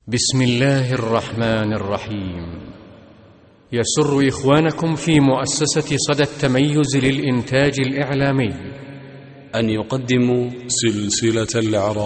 بسم الله الرحمن الرحيم. يسر إخوانكم في مؤسسة صدى التميز للإنتاج الإعلامي أن يقدموا سلسلة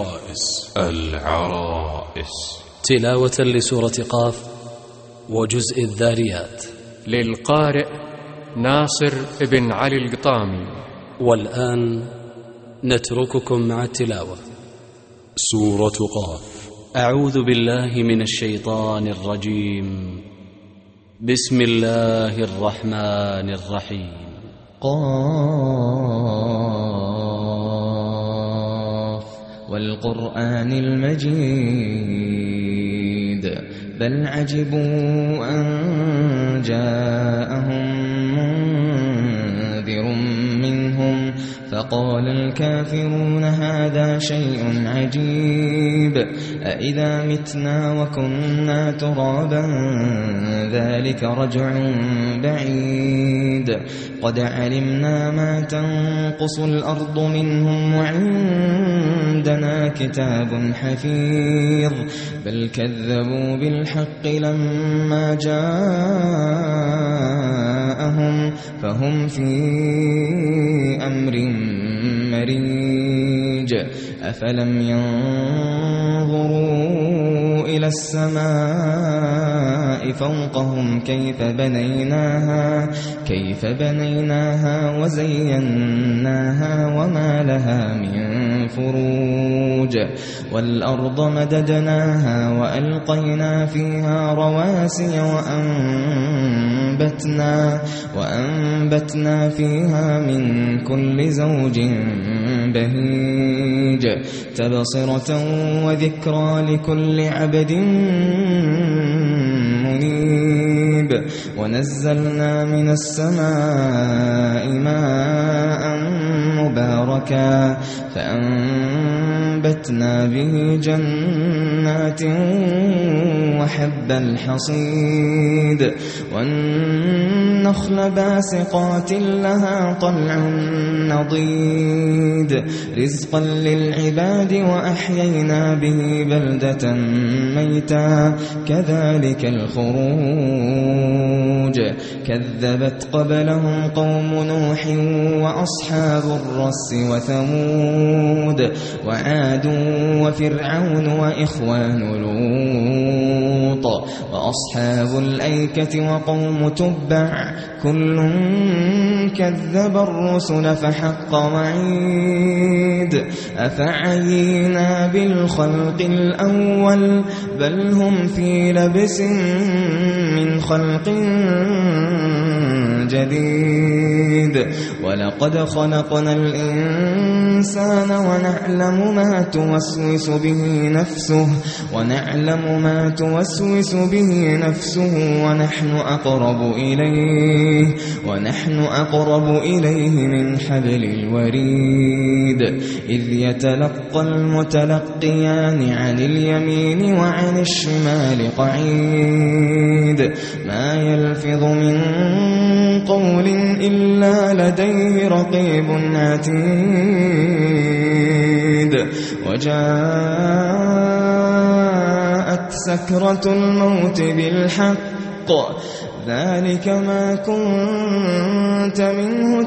العرائس تلاوة لسورة قاف وجزء الذاريات للقارئ ناصر بن علي القطامي. والآن نترككم مع التلاوة. سورة قاف. أعوذ بالله من الشيطان الرجيم. بسم الله الرحمن الرحيم. قاف والقرآن المجيد بل عجبوا أن جاءهم منذر منهم فقال الكافرون هذا شيء عجيب أإذا متنا وكنا ترابا ذلك رجع بعيد قد علمنا ما تنقص الأرض منهم وعندنا كتاب حفيظ بل كذبوا بالحق لما جاءهم فهم في أمر مريج أفلم ينظروا إلى السماء فوقهم كيف بنيناها وزيناها وما لها من فروج والأرض مددناها وألقينا فيها رواسي وأنبتنا فيها من كل زوج بهيج تبصرة وذكرى لكل عبد منيب ونزلنا من السماء ماء مباركا فأنبتنا به جنات وحب الحصيد والنخل باسقات لها طلع نضيد رزقا للعباد وأحيينا به بلدة ميتا كذلك الخروج كذبت قبلهم قوم نوح وأصحاب الرس وثمود وعاد وفرعون وإخوان لوط وأصحاب الأيكة وقوم تبع كل كذب الرسل فحق وعيد أفعينا بالخلق الأول بل هم في لبس من خلق جديد ولقد خلقنا الإنسان ونعلم ما توسوس به نفسه ونحن أقرب إليه من حبل الوريد إذ يتلقى المتلقيان عن اليمين وعن الشمال قعيد ما يلفظ من قول إلا لديه رقيب عتيد وجاءت سكرة الموت بالحق ذلك ما كنت منه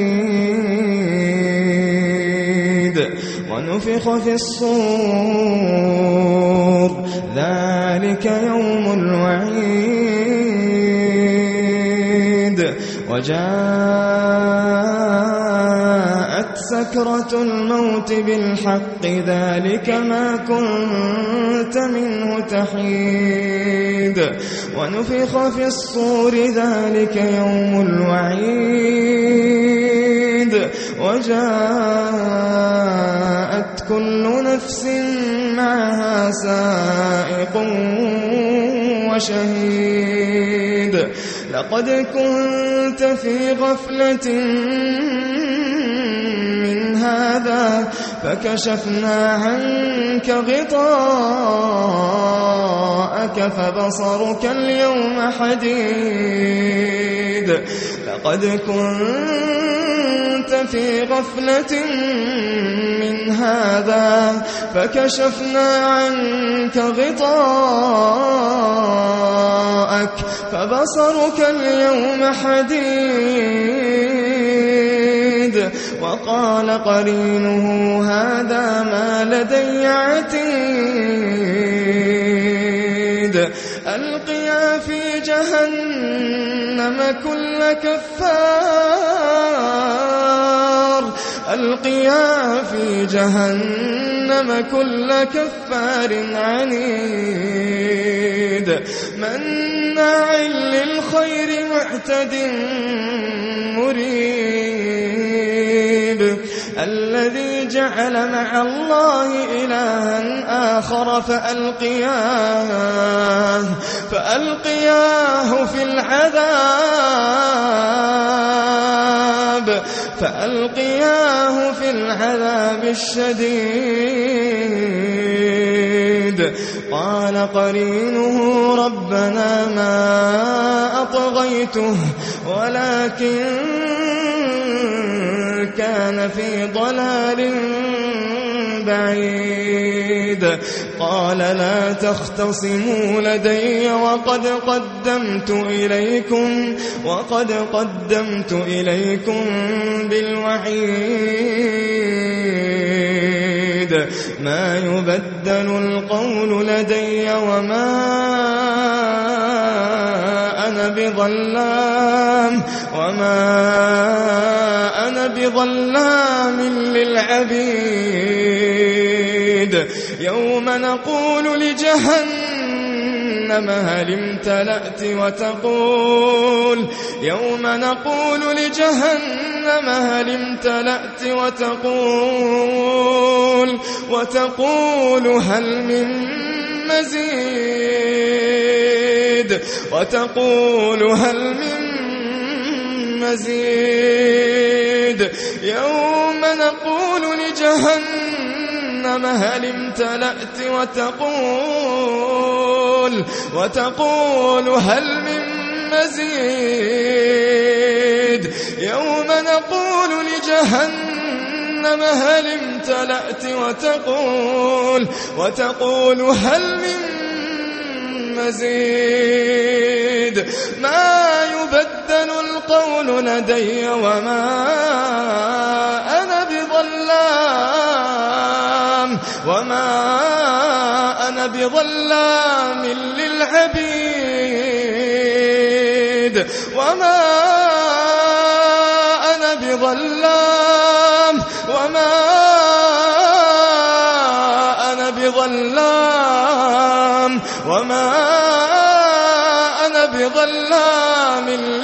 تحيد ونفخ في الصور ذلك يوم الوعيد وجاءت سكرة الموت بالحق ذلك ما كنت منه تحيد ونفخ في الصور ذلك يوم الوعيد وجاءت كل نفس معها سائق وشهيد لقد كنت في غفلة من هذا فكشفنا عنك غطاءك فبصرك اليوم حديد لقد كنت في غفلة من هذا فكشفنا عنك غطاءك فبصرك اليوم حديد وقال قرينه هذا ما لدي عتيد ألقيا في جهنم كل كفار ألقيا في جهنم كل كفار عنيد مناع للخير معتد مريب الذي جعل مع الله إلها آخر فألقياه في العذاب الشديد قال قرينه ربنا ما أطغيته ولكن كان في ضلال بعيد قال لا تختصموا لدي وقد قدمت إليكم بالوعيد ما يبدل القول لدي وما أنا بظلام للعبيد يوم نقول لجهنم هل امتلأت وتقول هل من مزيد يوم نقول لجهنم هل امتلأت وتقول هل من مزيد يوم نقول لجهنم هل امتلأت وتقول هل من مزيد ما يبدل القول لدي وما أنا بظلام للعبيد وما أنا بظلام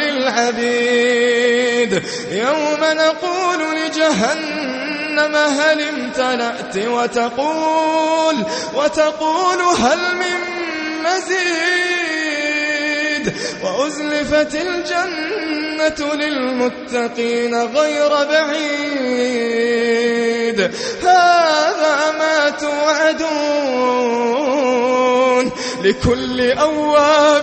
للعبيد يوم نقول لجهنم هل امتلأت وتقول هل من مزيد وأزلفت الجنة للمتقين غير بعيد هذا ما توعدون لكل أواب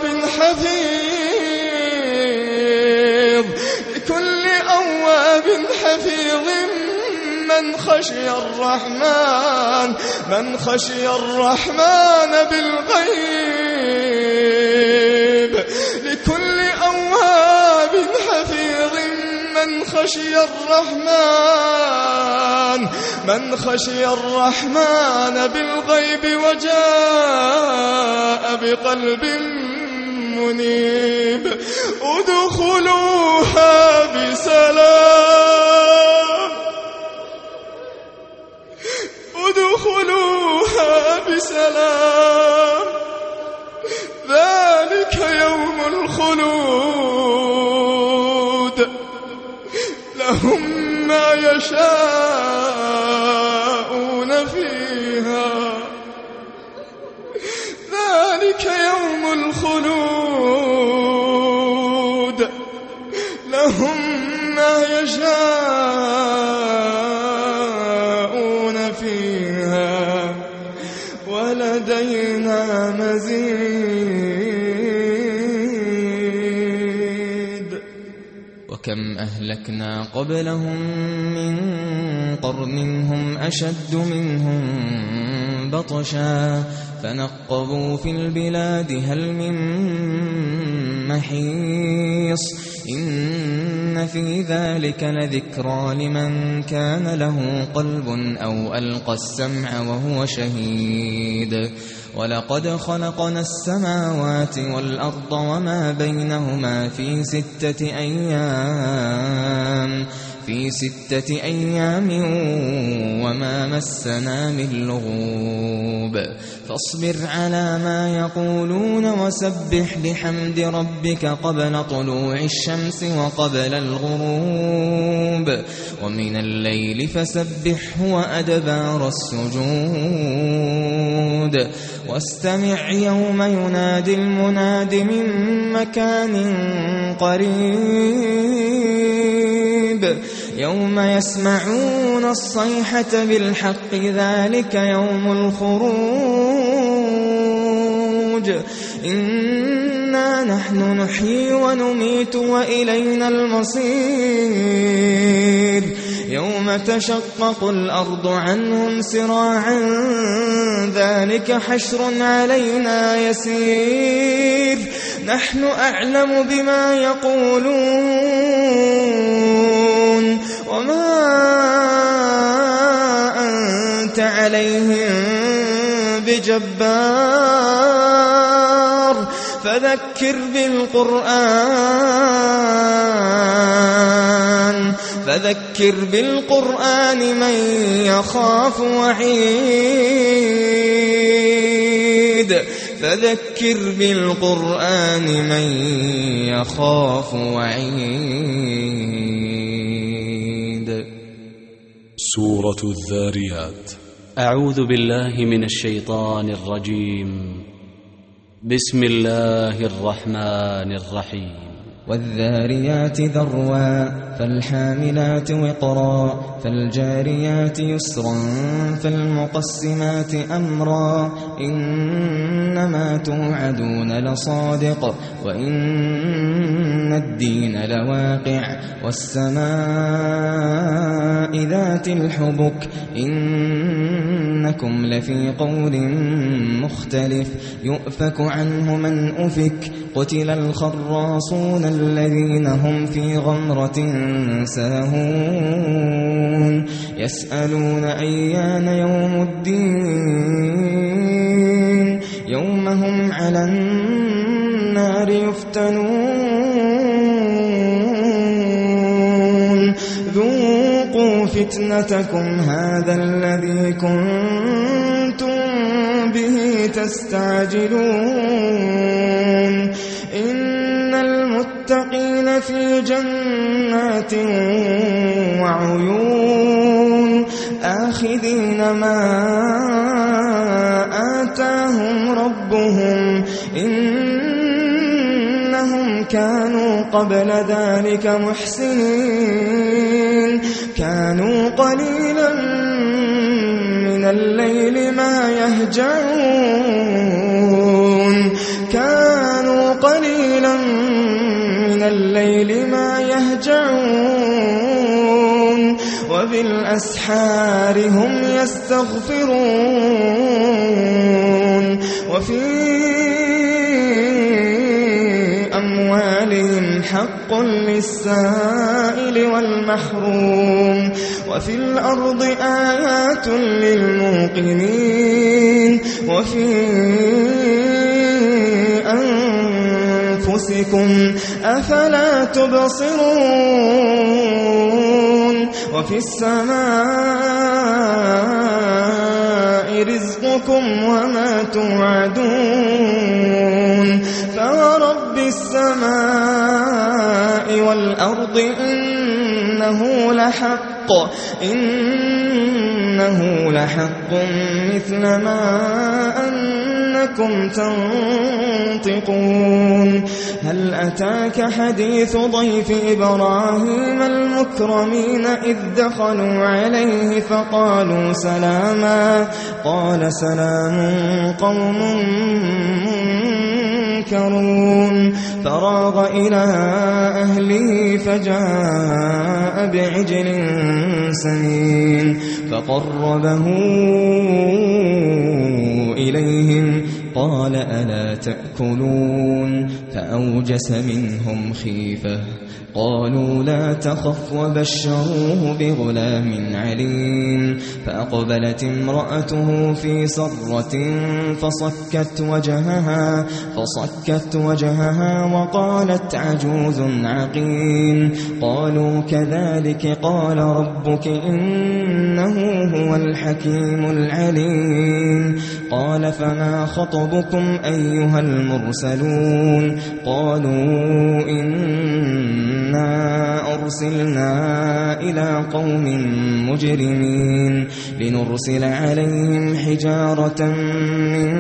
حفيظ من خشي الرحمن بالغيب لكل أواب حفيظ من خشي الرحمن بالغيب وجاء بقلب منيب ادخلوها بسلام ذلك يوم الخلود لهم ما يشاءون فيها ذلك يوم الخلود لهم ما يشاءون فيها ولدينا مزيد وكم أهلكنا قبلهم من قرن هم أشد منهم بطشا فنقبوا في البلاد هل من محيص إن في ذلك لذكرى لمن كان له قلب أو ألقى السمع وهو شهيد ولقد خلقنا السماوات والأرض وما بينهما في 6 أيام وما مسنا من لغوب فاصبر على ما يقولون وسبح بحمد ربك قبل طلوع الشمس وقبل الغروب ومن الليل فسبحه وأدبار السجود واستمع يوم ينادي المناد من مكان قريب يوم يسمعون الصيحة بالحق ذلك يوم الخروج إنا نحن نحيي ونميت وإلينا المصير يوم تشقق الأرض عنهم سراعا ذلك حشر علينا يسير نحن أعلم بما يقولون وما أنت عليهم بجبار فذكر بالقرآن من يخاف وعيد سورة الذاريات. أعوذ بالله من الشيطان الرجيم. بسم الله الرحمن الرحيم. والذاريات ذروا فالحاملات وقرا فالجاريات يسرا فالمقسمات أمرا إنما توعدون لصادق وإن الدين لواقع والسماء ذات الحبك إنكم لفي قول مختلف يؤفك عنه من أفك قتل الخراصون الذين هم في غمرة ساهون يسألون أيان يوم الدين يوم هم على النار يفتنون ذوقوا فتنتكم هذا الذي كنتم به تستعجلون إن المتقين في جنات وعيون آخذين ما آتاهم ربهم إنهم كانوا قبل ذلك محسنين كانوا قليلا من الليل ما يهجعون وبالأسحار هم يستغفرون وفي أموالهم حق للسائل والمحروم وفي الأرض آيات للموقنين وفي أنفسكم أفلا تبصرون وفي السماء رزقكم وما توعدون فورب السماء والأرض إنه لحق مثل ما أنكم تنطقون هل أتاك حديث ضيف إبراهيم المكرمين إذ دخلوا عليه فقالوا سلاما قال سلام قوم يتفكرون فراغ إلى أهله فجاء بعجل سمين فقربه إليهم قال ألا تأكلون فأوجس منهم خيفة قالوا لا تخف وبشروه بغلام عليم فأقبلت امرأته في صرة فصكت وجهها وقالت عجوز عقيم قالوا كذلك قال ربك إنه هو الحكيم العليم قال فما خطبكم أيها المرسلون قالوا إنا أرسلنا إلى قوم مجرمين لنرسل عليهم حجارة من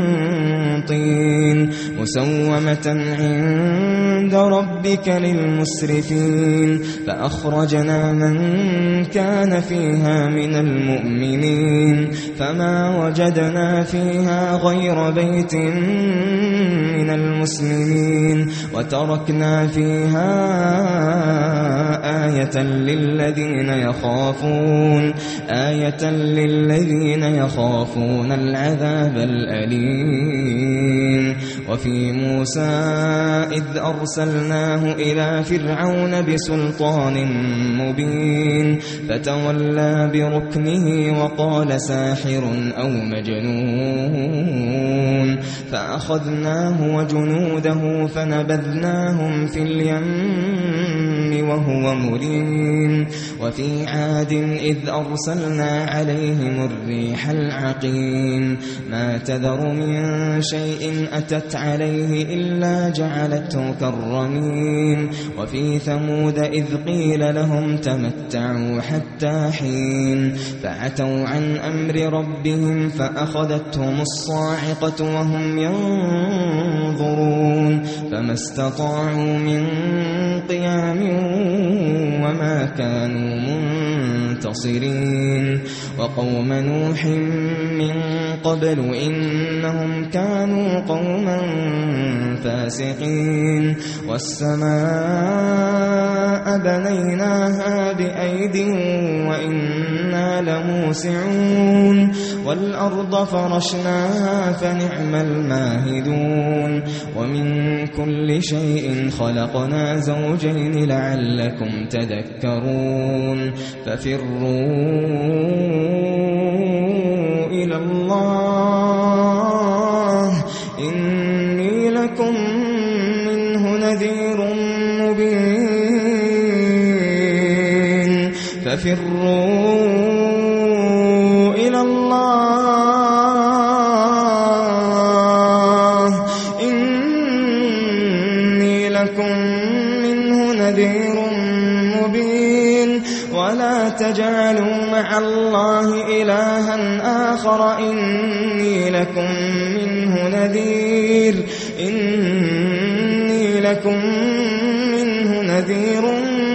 طين مسومة عند ربك للمسرفين فأخرجنا من كان فيها من المؤمنين فما وجدنا فيها غير بيت من المسلمين وتركنا فيها آية للذين يخافون العذاب الأليم وفي موسى إذ أرسلناه إلى فرعون بسلطان مبين فتولى بركنه وقال ساحر أو مجنون فأخذناه وجنوده فنبذناهم في اليم وهو مليم وفي عاد إذ أرسلنا عليهم الريح العقيم ما تذر من شيء أتت عليه إلا جعلته كالرميم وفي ثمود إذ قيل لهم تمتعوا حتى حين فعتوا عن أمر ربهم فأخذتهم الصاعقة وهم ينظرون فما استطاعوا من قيام وما كانوا منتصرين وقوم نوح من قبل إنهم كانوا قوما فاسقين والسماء بنيناها بأيد وإنا لموسعون والأرض فرشناها فنعم الماهدون ومن كل شيء خلقنا زوجين لعلكم تذكرون ففروا إلى الله إني لكم منه نذير مبين ففروا إلى الله إني لكم منه نذير مبين ولا تجعلوا مع الله إلها آخر إني لكم منه نذير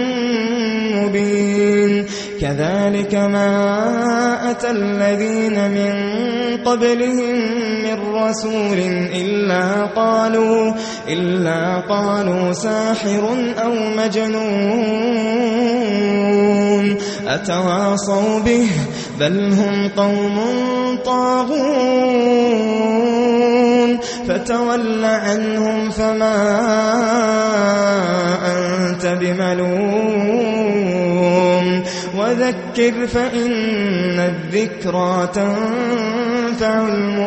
مبين كذلك ما أتى الذين من قبلهم من رسول إلا قالوا ساحر أو مجنون أتواصوا به بل هم قوم طاغون فتول عنهم فما أنت بملوم وذكر فإن الذكرى تنفع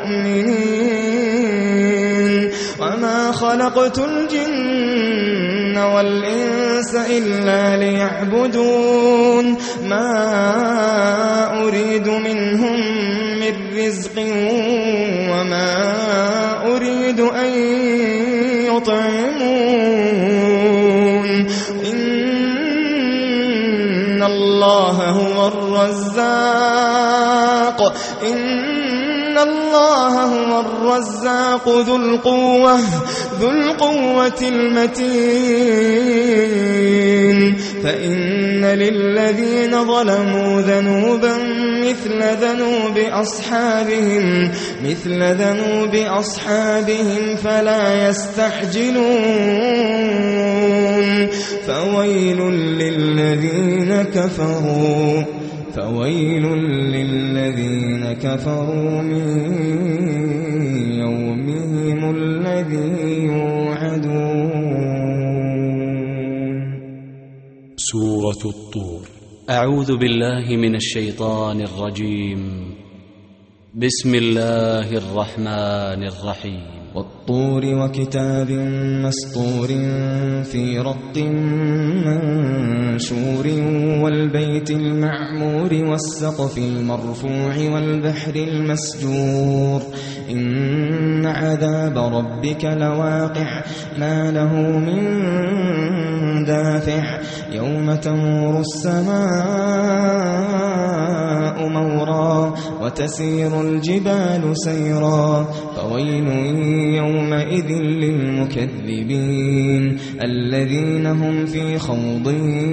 المؤمنين وما خلقت الجن والإنس إلا ليعبدون ما أريد منهم من رزق وما أريد أن يطعمون إن الله هو الرزاق إن الله هو الرزاق ذو القوة المتين فإن للذين ظلموا ذنوبا مثل ذنوب أصحابهم فلا يستعجلون فويل للذين كفروا من يومهم الذي يوعدون. سورة الطور. أعوذ بالله من الشيطان الرجيم. بسم الله الرحمن الرحيم. والطور وكتاب مسطور في رق منشور والبيت المعمور والسقف المرفوع والبحر المسجور إن عذاب ربك لواقع ما له من دافع يوم تمور السماء مورا وتسير الجبال سيرا فويل يومئذ للمكذبين الذين هم في خوض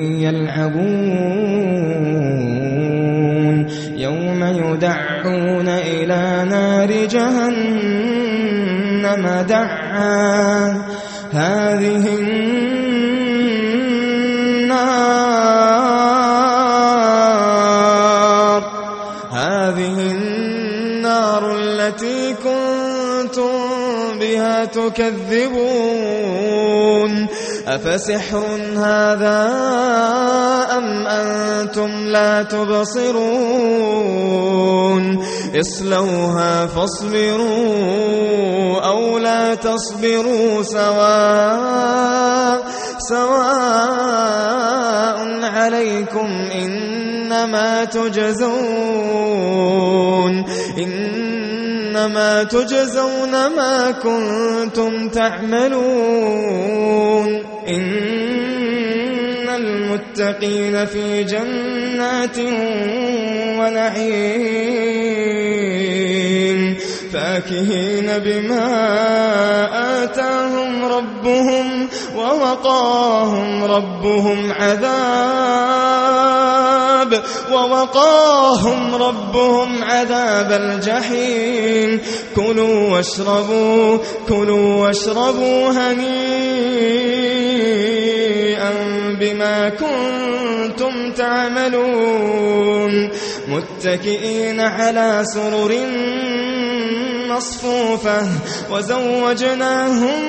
يلعبون يوم يدعون إلى نار جهنم دعا هذه النار التي كنتم بها تكذبون أفسحر هذا أم أنتم لا تبصرون اصلوها فاصبروا أو لا تصبروا سواء عليكم إنما تجزون ما كنتم تعملون إن المتقين في جنات ونعيم فاكهين بما آتاهم ربهم ووقاهم ربهم عذاب الجحيم كلوا واشربوا هنيئا بما كنتم تعملون متكئين على سرر مصفوفة وزوجناهم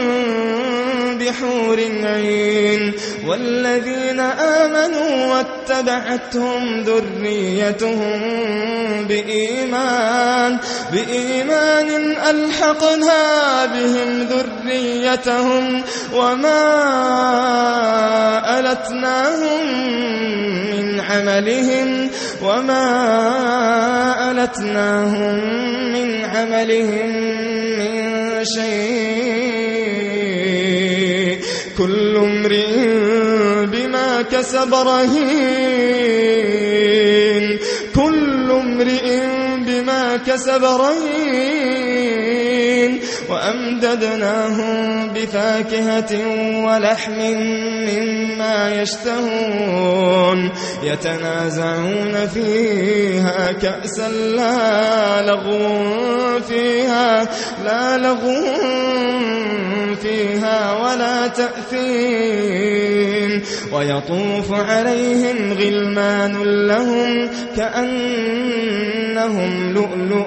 بحور عين والذين آمنوا واتبعتهم ذريتهم بإيمان ألحقنا بهم ذريتهم وما ألتناهم من عملهم من شيء كل امرئ بما كسب رهين وأمددناهم بفاكهة ولحم مما يشتهون يتنازعون فيها كأسا لا لغو فيها ولا تأثيم ويطوف عليهم غلمان لهم كأنهم لؤلؤ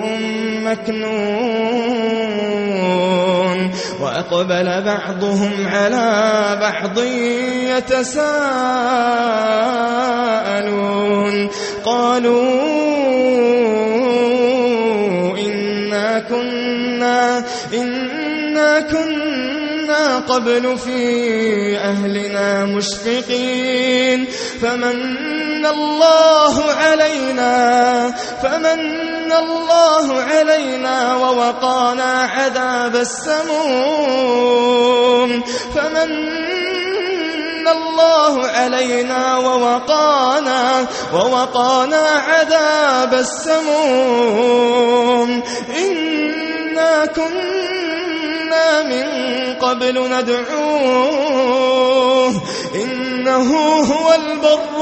مكنون وأقبل بعضهم على بعض يتساءلون قالوا إنا كنا قبل في أهلنا مشفقين فمن الله علينا ووقانا عذاب السموم فمن الله علينا ووقانا عذاب السموم إنا كنا من قبل ندعوه إنه هو البر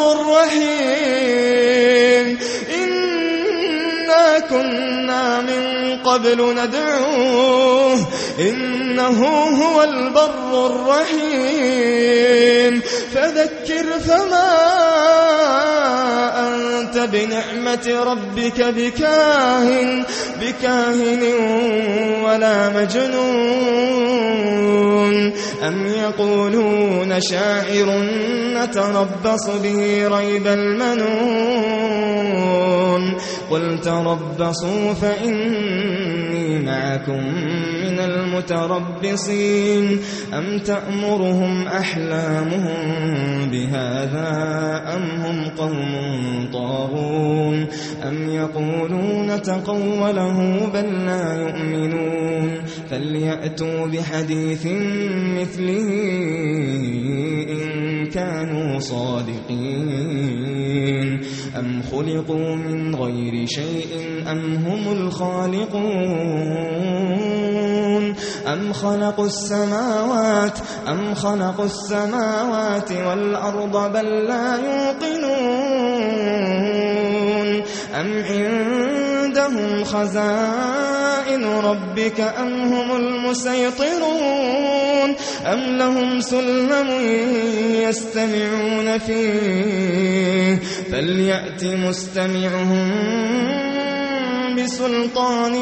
الرحيم إنا كنا من قبل ندعوه إنه هو البر الرحيم فذكر فما أنت بنعمة ربك بكاهن ولا مجنون أم يقولون شاعر نتربص به ريب المنون قل تربصوا فإني معكم من المتربصين أم تأمرهم أحلامهم بهذا أم هم قوم طاغون أم يقولون تقوله بل لا يؤمنون فليأتوا بحديث مثله إن كانوا صادقين أم خلقوا من غير شيء أم هم الخالقون أم خلقوا السماوات والأرض بل لا يوقنون أم عندهم خزائن ربك أم هم المسيطرون أم لهم سلم يستمعون فيه فليأت مستمعهم بسلطان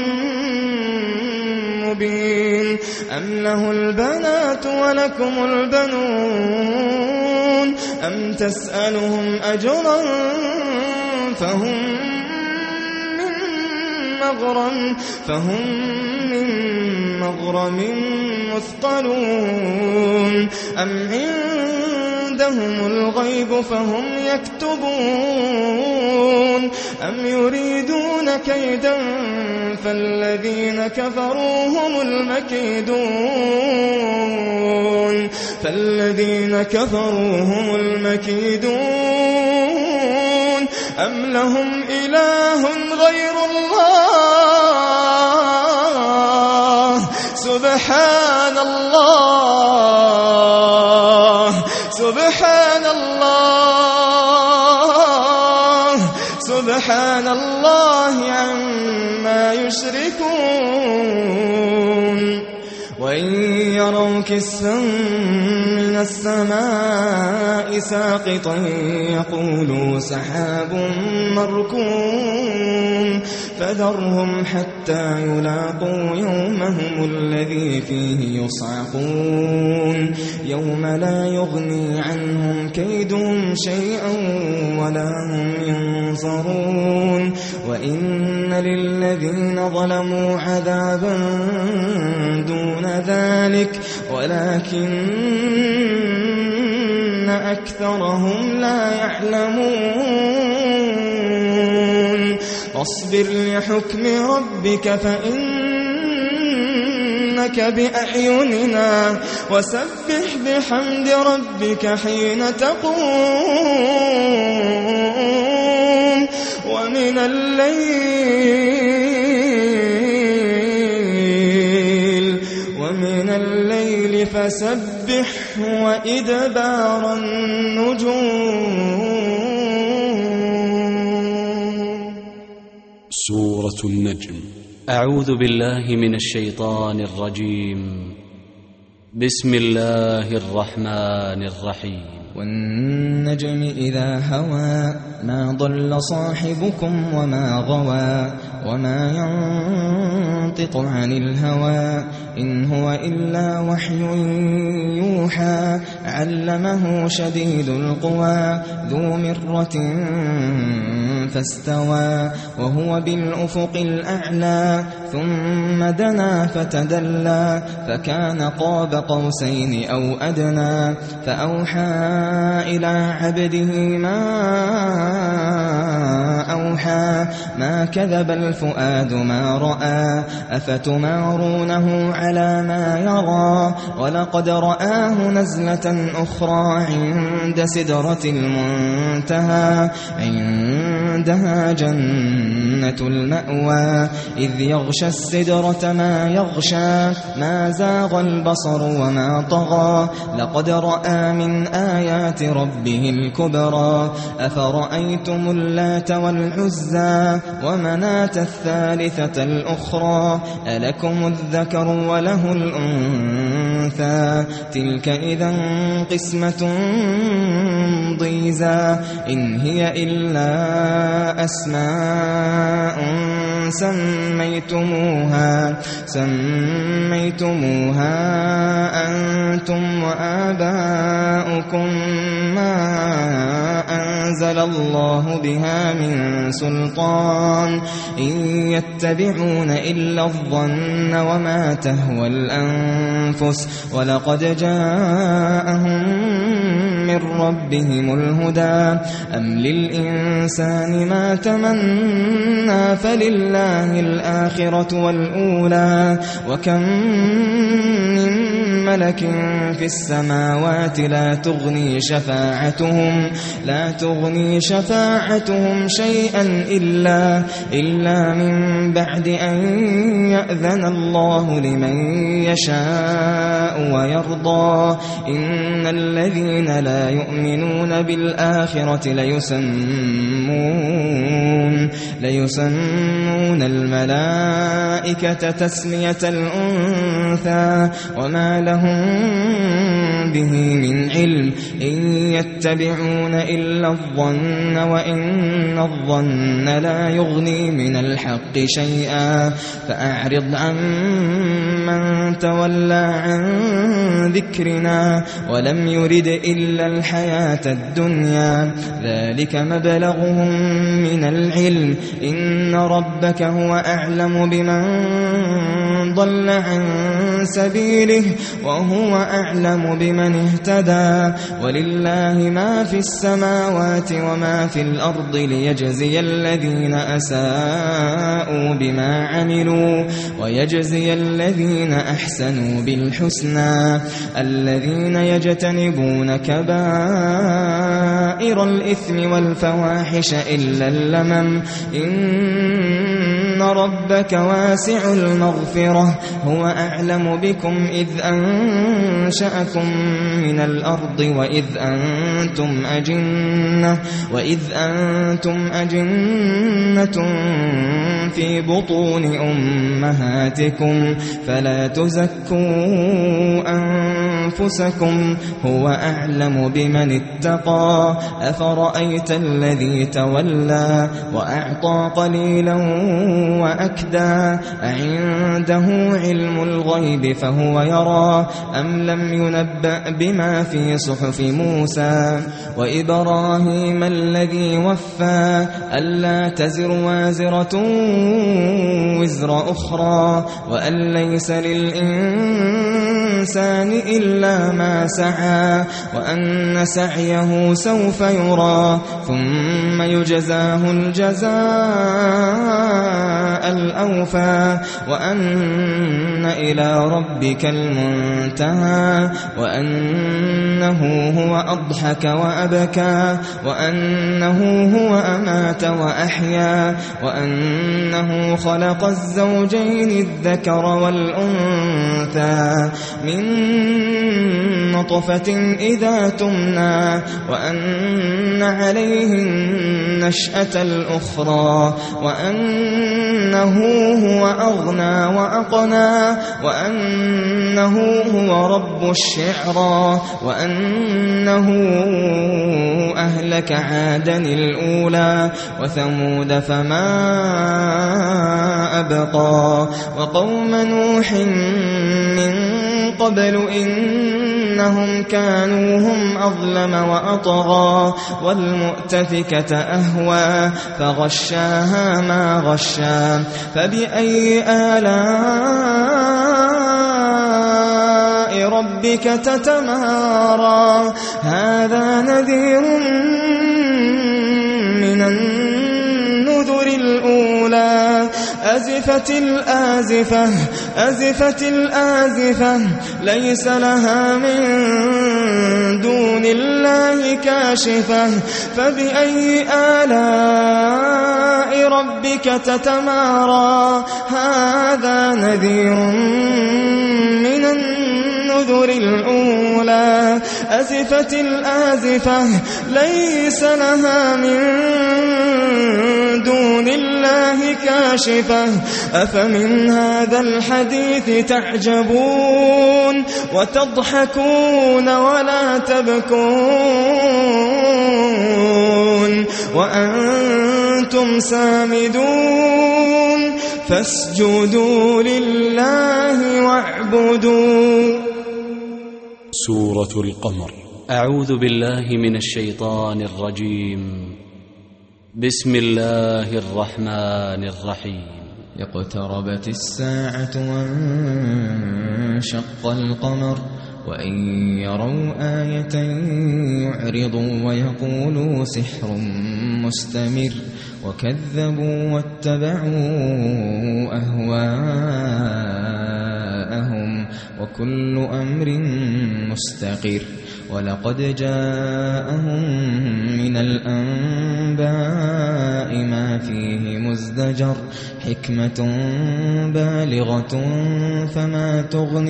مبين أم له البنات ولكم البنون أم تسألهم أجرا فهم من مغرم مثقلون أم عندهم الغيب فهم يكتبون أم يريدون كيدا فالذين كفروا هم المكيدون أم لهم إله غير الله سبحان الله عما يشركون وإن يروا كسفا من السماء ساقطا يقولوا سحاب مركوم فذرهم حتى يلاقوا يومهم الذي فيه يصعقون يوم لا يغني عنهم كيدهم شيئا ولا هم ينصرون وإن للذين ظلموا عذابا دون ذلك ولكن أكثرهم لا يعلمون فاصبر لحكم ربك فإنك بأعيننا وسبح بحمد ربك حين تقوم ومن الليل فسبح وإدبار النجوم. سورة النجم. أعوذ بالله من الشيطان الرجيم. بسم الله الرحمن الرحيم. والنجم إذا هوى ما ضل صاحبكم وما غوى وما ينطق عن الهوى إن هو إلا وحي يوحى علمه شديد القوى ذو مرة فاستوى وهو بالأفق الأعلى ثم دنا فتدلى فكان قاب قوسين أو أدنى فأوحى إلى عبده ما أوحى ما كذب الفؤاد ما رأى أفتمارونه على ما يرى ولقد رآه نزلة أخرى عند سدرة المنتهى عندها جنة المأوى إذ يغشى السدرة ما يغشى ما زاغ البصر وما طغى لقد رأى من آيات ربه الكبرى أفرأيتم اللات والعزى ومناة الثالثة الأخرى ألكم الذكر وله الأنثى تلك إذا قسمة ضيزى إن هي إلا أسماء سميتموها أنتم وآباؤكم ما أنزل الله بها من سلطان إن يتبعون إلا الظن وما تهوى الأنفس ولقد جاءهم من ربهم الهدى أم للإنسان ما تمنى فلله الآخرة والأولى وكم من ملك في السماوات لا تغني شفاعتهم شيئا إلا من بعد أن يأذن الله لمن يشاء ويرضى إن الذين لا يؤمنون بالآخرة ليسمون الملائكة تسمية الأنثى وما لهم به من علم إن يتبعون إلا الظن وإن الظن لا يغني من الحق شيئا فأعرض عن من تولى عن ذكرنا ولم يرد إلا الحياة الدنيا ذلك مبلغهم من العلم إن ربك هو أعلم بمن ضل عن سبيله وهو أعلم بمن اهتدى ولله ما في السماوات وما في الأرض ليجزي الذين أساءوا بما عملوا ويجزي الذين أحسنوا بالحسنى الذين يجتنبون كبائر الإثم والفواحش إلا اللمم إن ربك واسع المغفرة هو أعلم بكم إذ أنشأكم من الأرض وإذ أنتم أجنة في بطون أمهاتكم فلا تزكوا أنفسكم هو أعلم بمن اتقى أفرأيت الذي تولى وأعطى قليلا وأكدى أعنده علم الغيب فهو يرى أم لم ينبأ بما في صحف موسى وإبراهيم الذي وفى ألا تزر وازرة وزر أخرى وأن ليس للإنسان إلا ما سعى وأن سعيه سوف يرى ثم يجزاه الجزاء الأوفى وأن إلى ربك المنتهى وأنه هو أضحك وأبكى وأنه هو أمات وأحيا وأنه خلق الزوجين الذكر والأنثى من نطفة إذا تمنى وأن عليه النشأة الأخرى وأنه هو أغنى وأقنى وأنه هو رب الشعرى وأنه أهلك عادا الأولى وثمود فما أبقى وقوم نوح من قبل إنهم كانوا هم أظلم وأطغى والمؤتفكة أهوى فغشاها ما غشا فبأي آلاء ربك تتمارى هذا نذير من النذر الأولى أزفت الآزفة ليس لها من دون الله كاشفة فبأي آلاء ربك تتمارى هذا نذير من النذر الأولى أزفت الآزفة ليس لها من دون الله كاشفة أفمن هذا الحديث تعجبون وتضحكون ولا تبكون وأنتم سامدون فاسجدوا لله واعبدوا. سورة القمر. أعوذ بالله من الشيطان الرجيم. بسم الله الرحمن الرحيم. اقتربت الساعة وانشق القمر وإن يروا آية يعرضوا ويقولوا سحر مستمر وكذبوا واتبعوا أهواءهم وكل أمر مستقر ولقد جاءهم من الأنباء ما فيه مزدجر حكمة بالغة فما تغني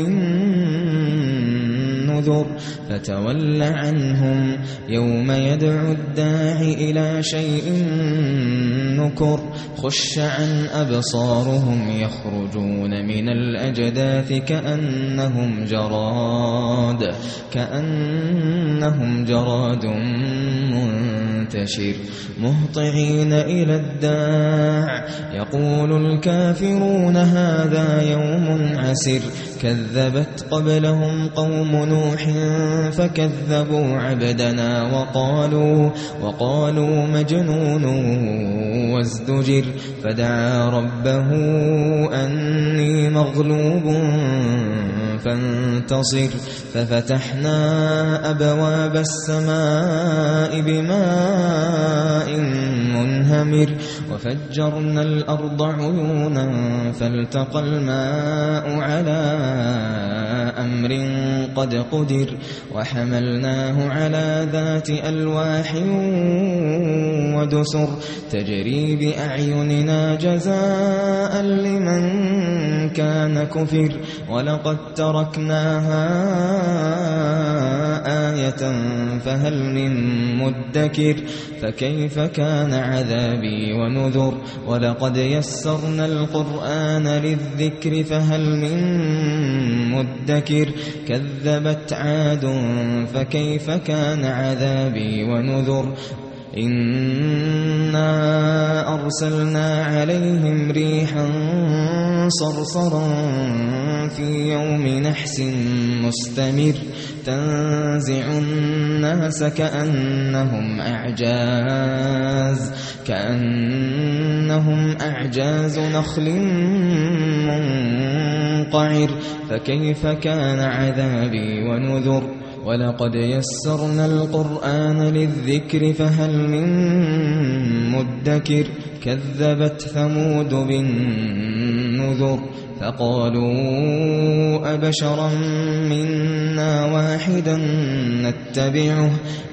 النذر فتول عنهم يوم يدعو الداعي إلى شيء نكر خش عن أبصارهم يخرجون من الأجداث كأنهم جراد منتشر مهطعين إلى الداع يقول الكافرون هذا يوم عسر كذبت قبلهم قوم نوح فكذبوا عبدنا وقالوا مجنون وازدجر فدعا ربه أني مغلوب فانتصر ففتحنا أبواب السماء بماء منهمر وفجرنا الأرض عيونا فالتقى الماء على أمر قد قدر وحملناه على ذات ألواح ودسر تجري بأعيننا جزاء لمن كان كفر ولقد تركناها آية فهل من مدكر فكيف كان عذابي ونذر ولقد يسرنا القرآن للذكر فهل من مدكر كذبت عاد فكيف كان عذابي ونذر إنا أرسلنا عليهم ريحا صرصرا في يوم نحس مستمر تنزع الناس كأنهم أعجاز نخل منقعر فكيف كان عذابي ونذر ولقد يسرنا القرآن للذكر فهل من مدكر كذبت ثمود بالنذر فقالوا أبشرا منا واحدا نتبعه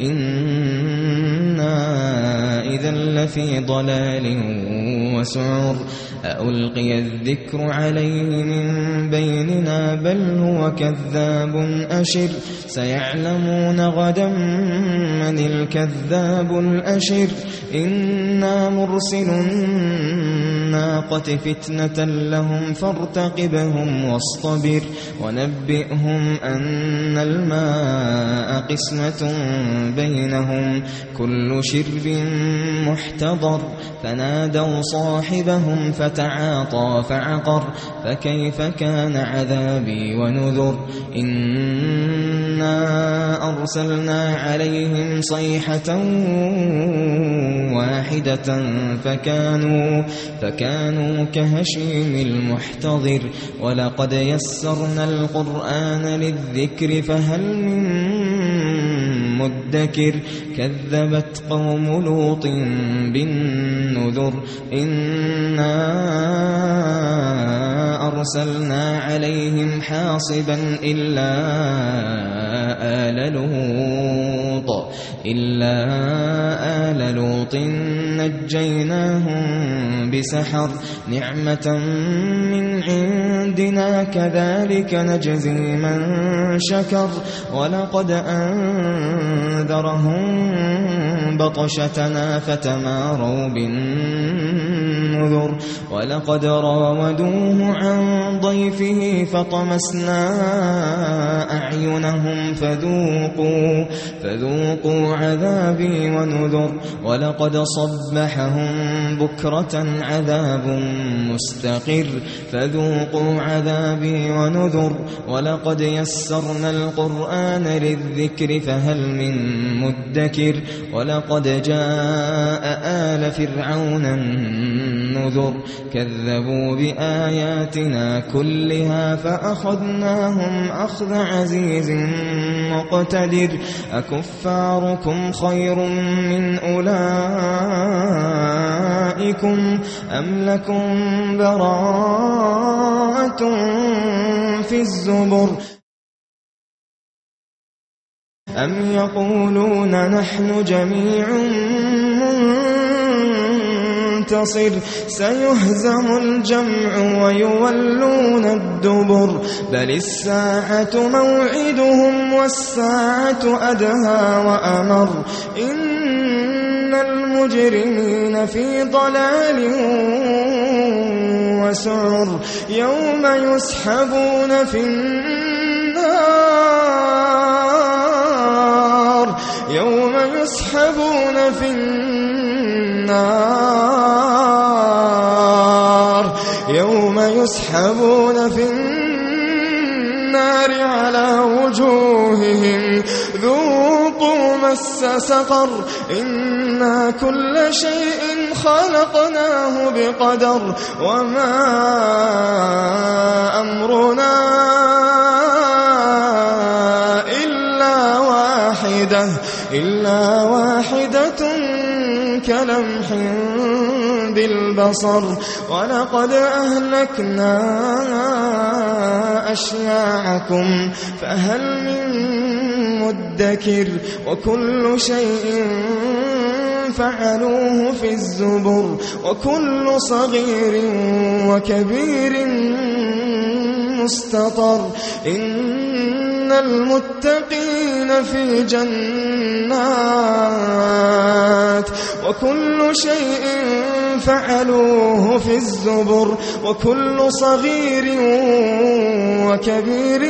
إنا إذا لفي ضلال وسعر ألقي الذكر عليه من بيننا بل هو كذاب أشر سيعلمون غدا من الكذاب الأشر إنا مرسل الناقة فتنة لهم فارتقبوا فارتقبهم واصطبر ونبئهم أن الماء قسمة بينهم كل شرب محتضر فنادوا صاحبهم فتعاطى فعقر فكيف كان عذابي ونذر إنا أرسلنا عليهم صيحة واحدة فكانوا كهشيم المحتضر ولقد يسرنا القرآن للذكر فهل من مدكر كذبت قوم لوط بالنذر إنا أرسلنا عليهم حاصبا إلا آل لوط نجيناهم بسحر نعمة من عندنا كذلك نجزي من شكر ولقد أنذرهم بطشتنا فتماروا بالنذر ولقد راودوه عن ضيفه فطمسنا أعينهم فذوقوا عذابي ونذر ولقد صبحهم بكرة عذاب مستقر فذوقوا عذابي ونذر ولقد يسرنا القرآن للذكر فهل من مدكر ولقد جاء آل فرعون النذر كذبوا بآياتنا كلها فأخذناهم أخذ عزيز مقتدر أكفاركم خير من أولئكم أم لكم براءة في الزبر أم يقولون نحن جميع منتصر سيهزم الجمع ويولون الدبر بل الساعة موعدهم والساعة أدهى وأمر إن المجرمين في ضلال وسعر يوم يسحبون في النار يوم يسحبون في النار على وجوههم ذوقوا مس سقر إنا كل شيء خلقناه بقدر وما أمرنا إلا واحدة كلمح بالبصر ولقد أهلكنا أشياعكم فهل من مدكر وكل شيء فعلوه في الزبر وكل صغير وكبير مستطر إن المتقين في جنات وكل شيء فعلوه في الزبر وكل صغير وكبير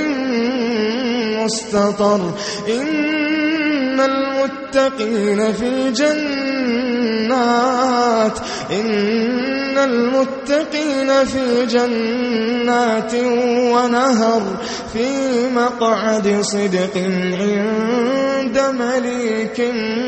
مستطر إن المتقين في جنات ونهر في مقعد صدق عند مليك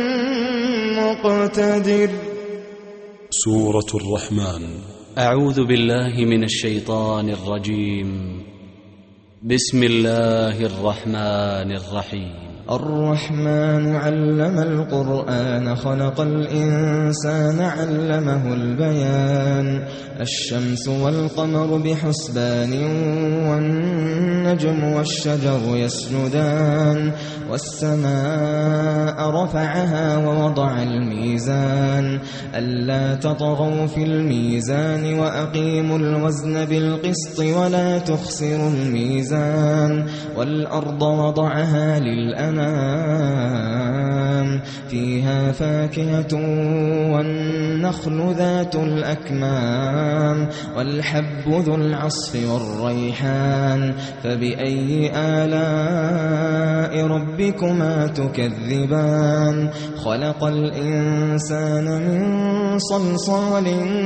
مقتدر. سورة الرحمن. أعوذ بالله من الشيطان الرجيم. بسم الله الرحمن الرحيم. الرحمن علم القرآن خلق الإنسان علمه البيان الشمس والقمر بحسبان والنجم والشجر يسجدان والسماء رفعها ووضع الميزان ألا تطغوا في الميزان وأقيموا الوزن بالقسط ولا تخسروا الميزان والأرض وضعها للأنام الأنعام فيها فاكهة والنخل ذات الأكمام والحب ذو العصف والريحان فبأي آلاء ربكما تكذبان خلق الإنسان من صلصال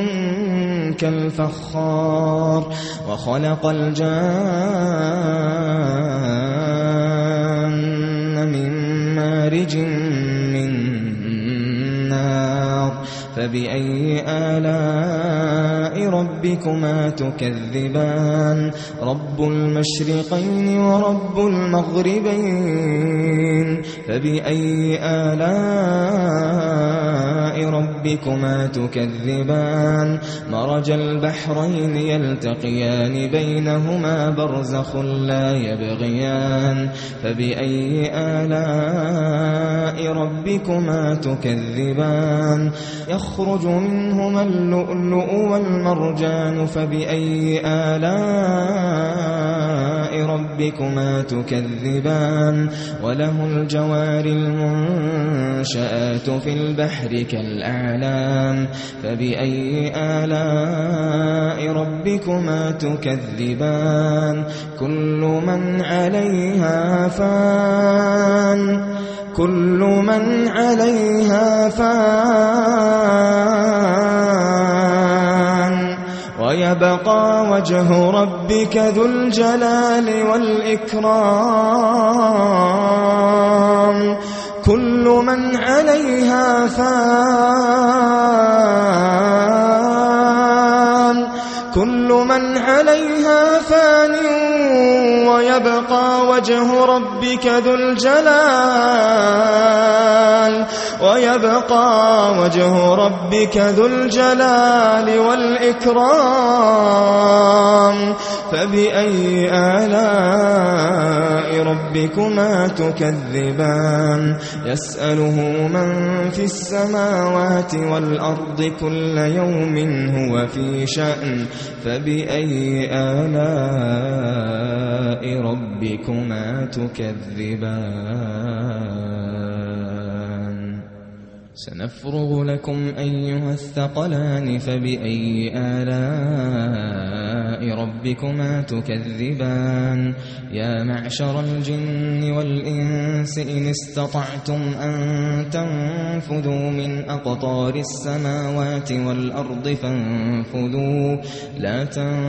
كالفخار وخلق الجان من مارج من نار فبأي آلاء ربكما تكذبان رب المشرقين ورب المغربين فبأي آلاء ربكما تكذبان مرج البحرين يلتقيان بينهما برزخ لا يبغيان فبأي آلاء ربكما تكذبان يخرج منهما اللؤلؤ والمرجان فبأي آلاء ربكما تكذبان وله الجوار المنشآت في البحر كالأعلام فبأي آلاء ربكما تكذبان كل من عليها فان ويبقى وجه ربك ذو الجلال والإكرام كل من عليها فان ويبقى وجه ربك ذو الجلال والإكرام فبأي آلاء ربكما تكذبان يسأله من في السماوات والأرض كل يوم هو في شأن فبأي آلاء ربكما تكذبان سنفرغ لكم أيها الثقلان فبأي آلاء ربكما تكذبان يا معشر الجن والإنس إن استطعتم أن تنفذوا من أقطار السماوات والأرض فانفذوا لا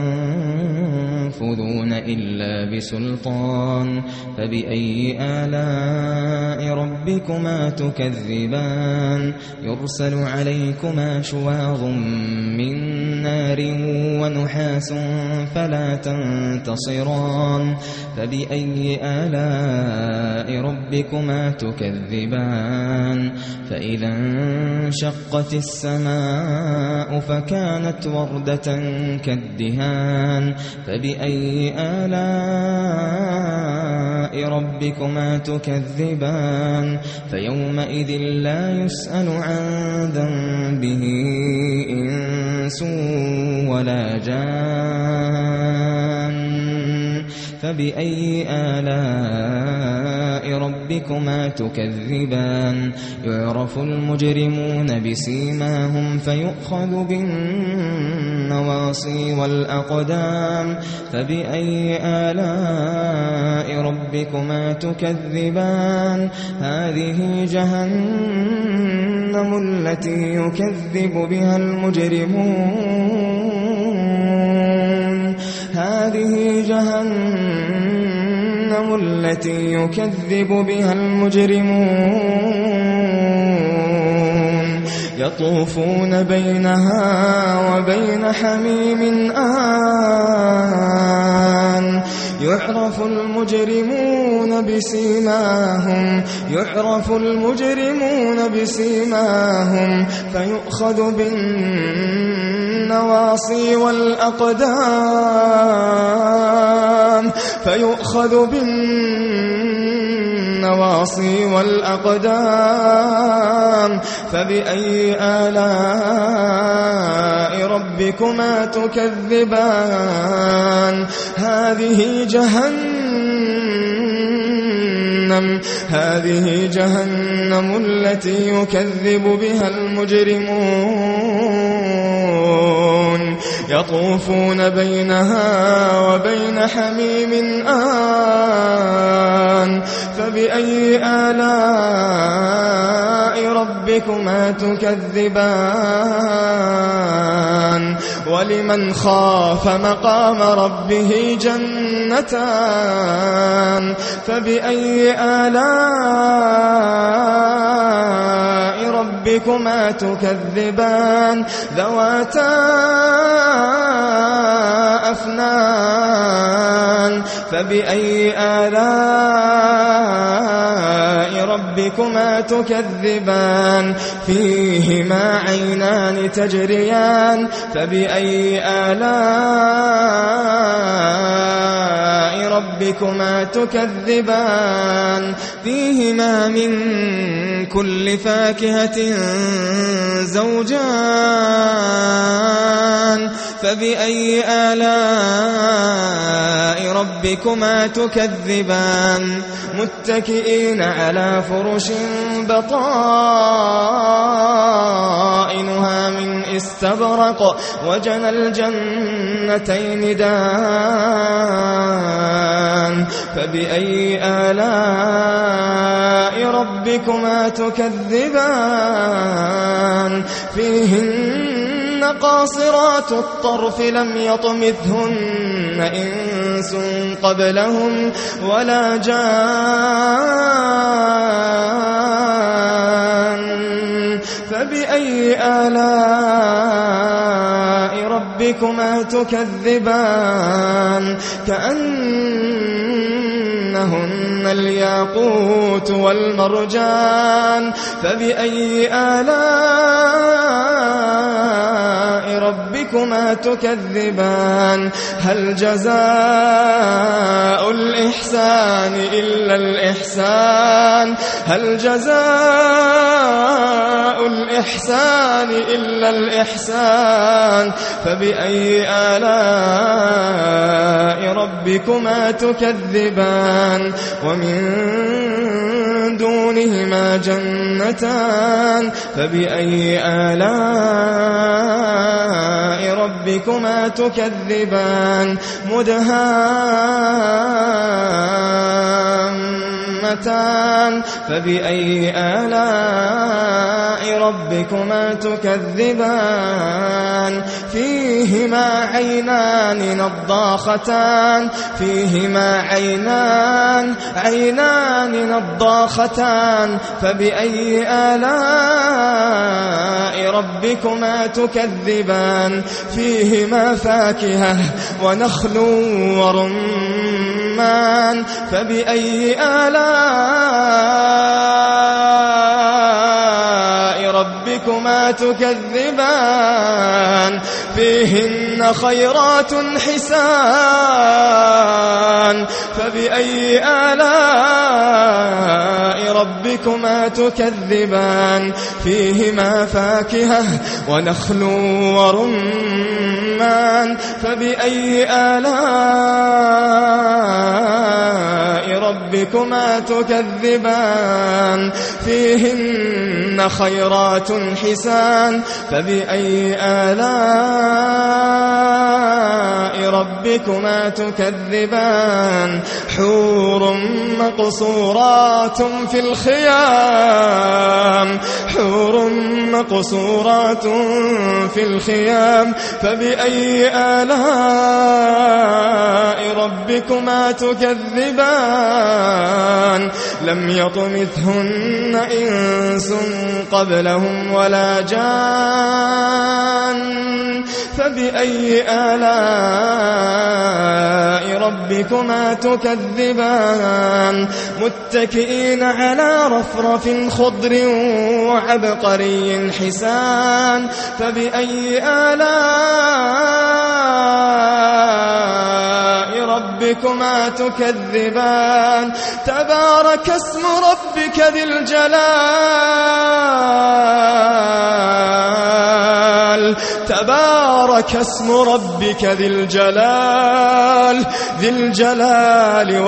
تنفذون إلا بسلطان فبأي آلاء ربكما تكذبان يرسل عليكما شواظ من نار ونحاس فلا تنتصران فبأي آلاء ربكما تكذبان فإذا انشقت السماء فكانت وردة كالدهان فبأي آلاء ربكما تكذبان فيومئذ لا يسأل عن ذنبه إنس ولا جان فبأي آلاء ربكما تكذبان يعرف المجرمون بسيماهم فيؤخذ بالنواصي والأقدام فبأي آلاء ربكما تكذبان هذه جهنم التي يكذب بها المجرمون هذه جهنم التي يكذب بها المجرمون يطوفون بينها وبين حميم آن يعرف المجرمون بسيماهم فيؤخذ بالنواصي والأقدام فبأي آلاء ربكما تكذبان هذه جهنم هذه جهنم التي يكذب بها المجرمون يطوفون بينها وبين حميم آن فبأي آلاء ربكما تكذبان ولمن خاف مقام ربه جنتان فبأي آلاء ربكما تكذبان ذواتا أفنان فبأي آلاء ربكما تكذبان فيهما عينان تجريان فبأي آلاء ربكما تكذبان فيهما من كل فاكهة زوجان فبأي آلاء ربكما تكذبان متكئين على فرش بطائنها من استبرق وجنى الجنتين دان فبأي آلاء ربكما تكذبان فيهن قاصرات الطرف لم يطمثهن إنس قبلهم ولا جان فبأي آلاء ربكما تكذبان كأنهن الياقوت والمرجان فبأي آلاء ربكما تكذبان هل جزاء الإحسان إلا الإحسان هل جزاء الإحسان إلا الإحسان فبأي آلاء ربكما تكذبان ومن دونهما جنتان فبأي آلاء ربكما تكذبان مدهامتان فبأي آلاء ربكما تكذبان فيهما عينان نضاختان فيهما عينان نضاختان فبأي آلاء ربكما تكذبان فيهما فاكهة ونخل ورمان فبأي آلاء ربكما تكذبان فيهن خيرات حسان فبأي آلاء ربكما تكذبان فيهما فاكهة ونخل ورمان فبأي آلاء ربكما تكذبان فيهن خيرات حسان فبأي آلاء ربكما تكذبان حور مقصورات في الخيام حور مقصورات في الخيام فبأي آلاء ربكما تكذبان لم يطمثهن إنس قبلهم ولا جان فبأي آلاء ربكما تكذبان متكئين على رفرف خضر وعبقري حسان فبأي آلاء ربكما تكذبان تبارك اسم ربك ذي الجلال تبارك اسم ربك ذي الجلال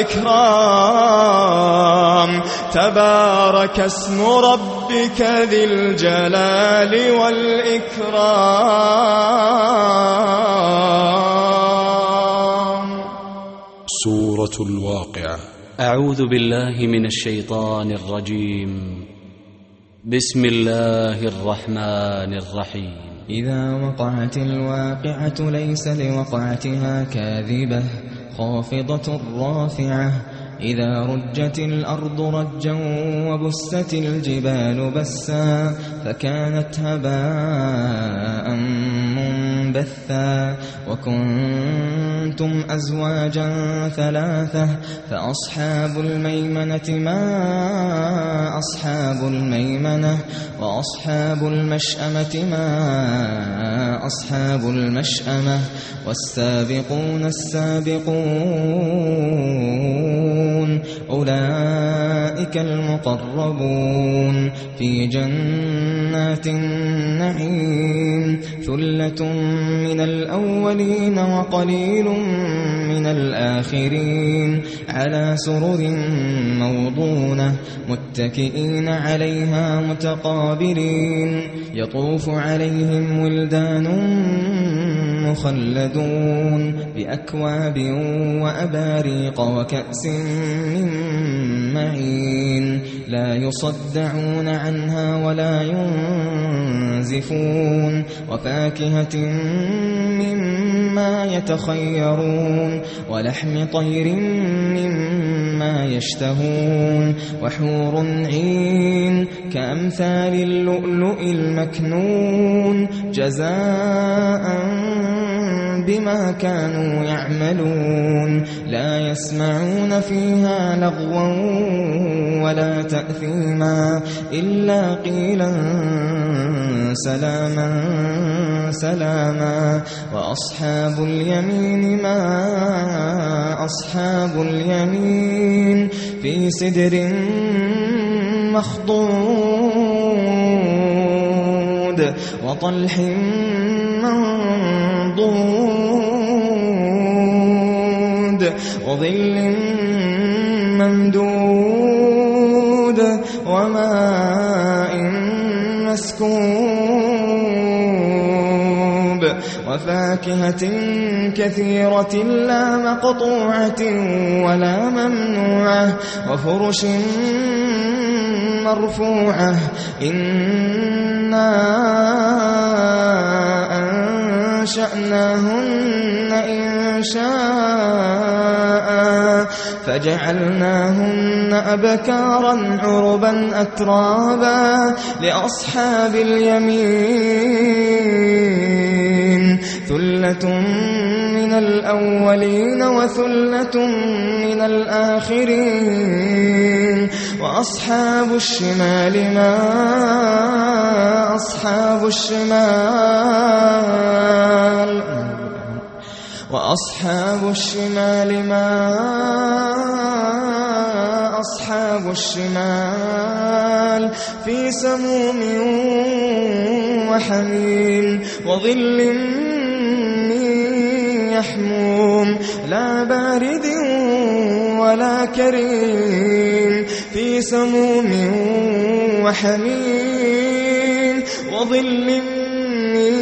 والإكرام تبارك اسم ربك ذي الجلال والإكرام. سورة الواقعة. أعوذ بالله من الشيطان الرجيم. بسم الله الرحمن الرحيم. إذا وقعت الواقعة ليس لوقعتها كاذبة خافضة رافعة إذا رجت الأرض رجا وبست الجبال بسا فكانت هباء منبثا وكنتم أزواجا ثلاثة فأصحاب الميمنة ما أصحاب الميمنة وأصحاب المشأمة ما أصحاب المشأمة والسابقون السابقون أولئك المقربون في جنات النعيم ثلة من الأولين وقليل من الآخرين على سرر موضونة متكئين عليها متقابلين يطوف عليهم ولدان مخلدون بأكواب وأباريق وكأس من معين لا يصدعون عنها ولا ينزفون وفاكهة مما يتخيرون ولحم طير مما يشتهون وحور عين كأمثال اللؤلؤ المكنون جزاء بما كانوا يعملون لا يسمعون فيها لغوا ولا تأثيما إلا قيلا سلاما سلاما وأصحاب اليمين ما أصحاب اليمين في سدر مخضود وطلح منضود وظل ممدود وماء مسكوب وفاكهة كثيرة لا مقطوعة ولا ممنوعة وفرش مرفوعة إنا أنشأناهن إنشاء فجعلناهن أبكارا عربا أترابا لأصحاب اليمين ثلة من الأولين وثلة من الآخرين وأصحاب الشمال ما أصحاب الشمال وأصحاب الشمال ما أصحاب الشمال في سموم وحميم وظل من يحموم لا بارد ولا كريم في سموم وحميم وظل من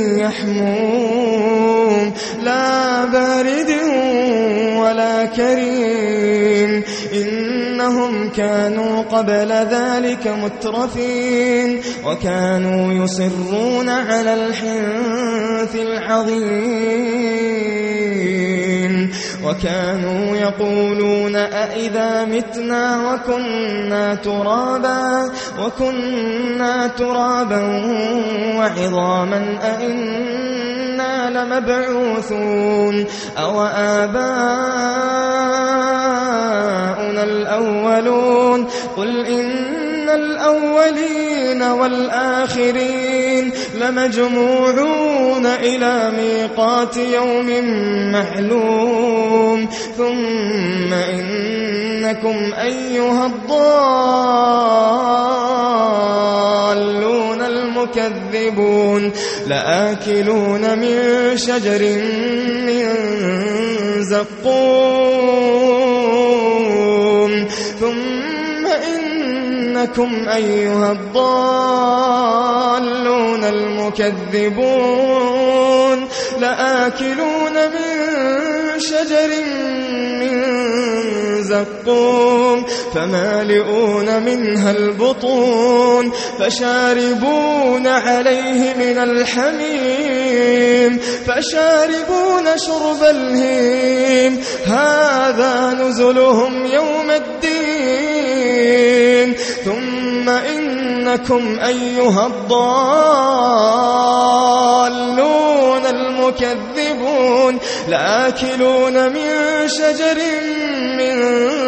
يحموم لا بارد ولا كريم إنهم كانوا قبل ذلك مترفين وكانوا يصرون على الحنث العظيم وكانوا يقولون أئذا متنا وكنا ترابا وعظاما أئنا لمبعوثون أو آباؤنا الأولون قل إن الأولين والآخرين لمجموعون إلى ميقات يوم معلوم ثم إنكم أيها الضالون المكذبون لآكلون من شجر من زقوم ثم إنكم أيها الضالون المكذبون لآكلون من شجر من زقوم فمالئون منها البطون فشاربون عليه من الحميم فشاربون شرب الهيم هذا نزلهم يوم الدين ثم إنكم أيها الضالون المكذبون لآكلون من شجر من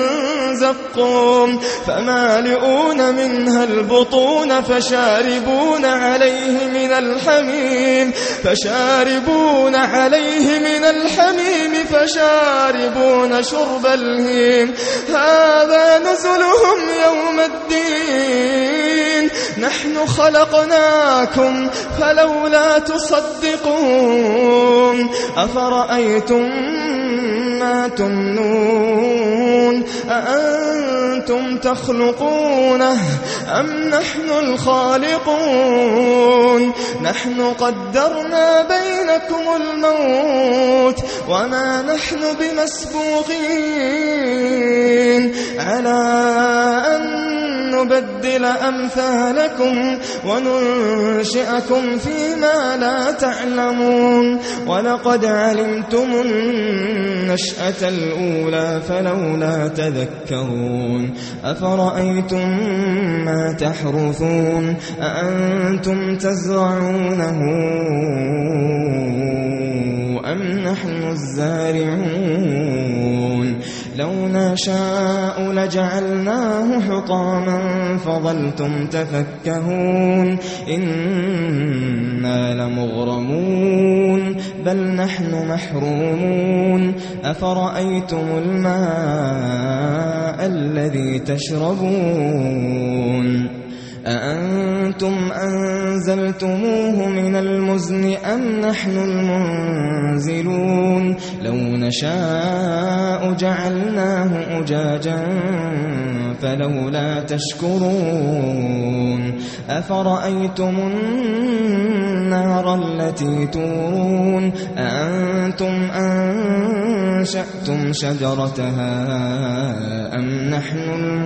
زقوم فمالئون منها البطون فشاربون عليه من الحميم فشاربون شرب الهيم هذا نزلهم يوم الدين نحن خلقناكم فلولا تصدقون أفرأيتم ما تمنون أأنتم تخلقونه أم نحن الخالقون نحن قدرنا بينكم الموت وما نحن بمسبوقين على أن نبدل أمثالكم وننشئكم فيما لا تعلمون ولقد علمتم النشأة الأولى فلولا تذكرون أفرأيتم ما تحرثون أأنتم تزرعونه أم نحن الزارعون لو نشاء لجعلناه حطاما فظلتم تفكهون إنا لمغرمون بل نحن محرومون أفرأيتم الماء الذي تشربون أأنتم أنزلتموه من المزن أم نحن المنزلون لو نشاء جعلناه أجاجا فلولا تشكرون أفرأيتم النار التي تورون أأنتم أنشأتم شجرتها أم نحن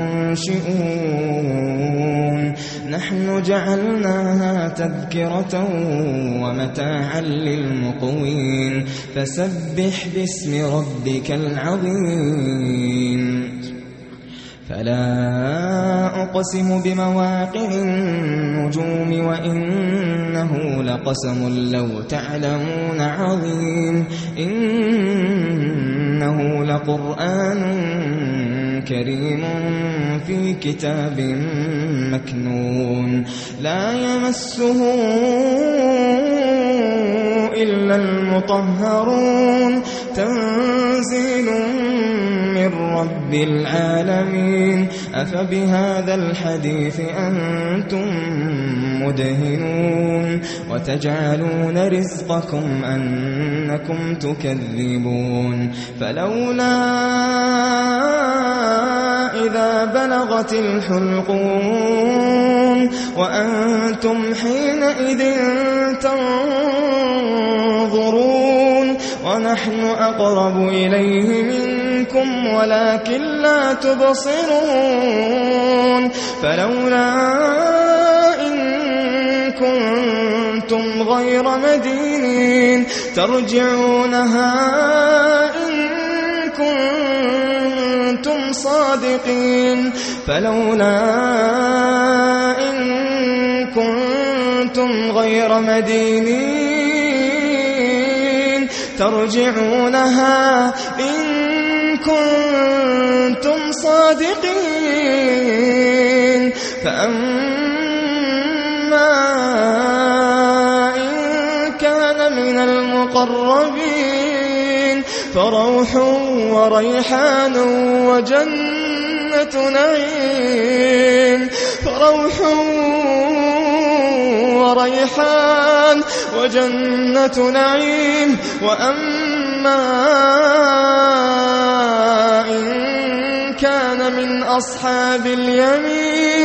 المنشئون نحن جعلناها تذكرة ومتاعا للمقوين فسبح باسم ربك العظيم فلا أقسم بمواقع النجوم وإنه لقسم لو تعلمون عظيم إنه لقرآن كريم في كتاب مكنون لا يمسه إلا المطهرون تنزيل من رب العالمين أفبهذا الحديث أنتم مدهنون وتجعلون رزقكم أنكم تكذبون فلولا إذا بلغت الحلقوم وأنتم حينئذ تنظرون ونحن أقرب إليه منكم ولكن لا تبصرون فلولا إن كنتم غير مدينين ترجعونها إن كنتم صادقين فلولا إن كنتم غير مدينين ترجعونها إن كنتم صادقين فأما المقربين فروح وريحان وجنة نعيم فروح وريحان وجنة نعيم وأما إن كان من أصحاب اليمين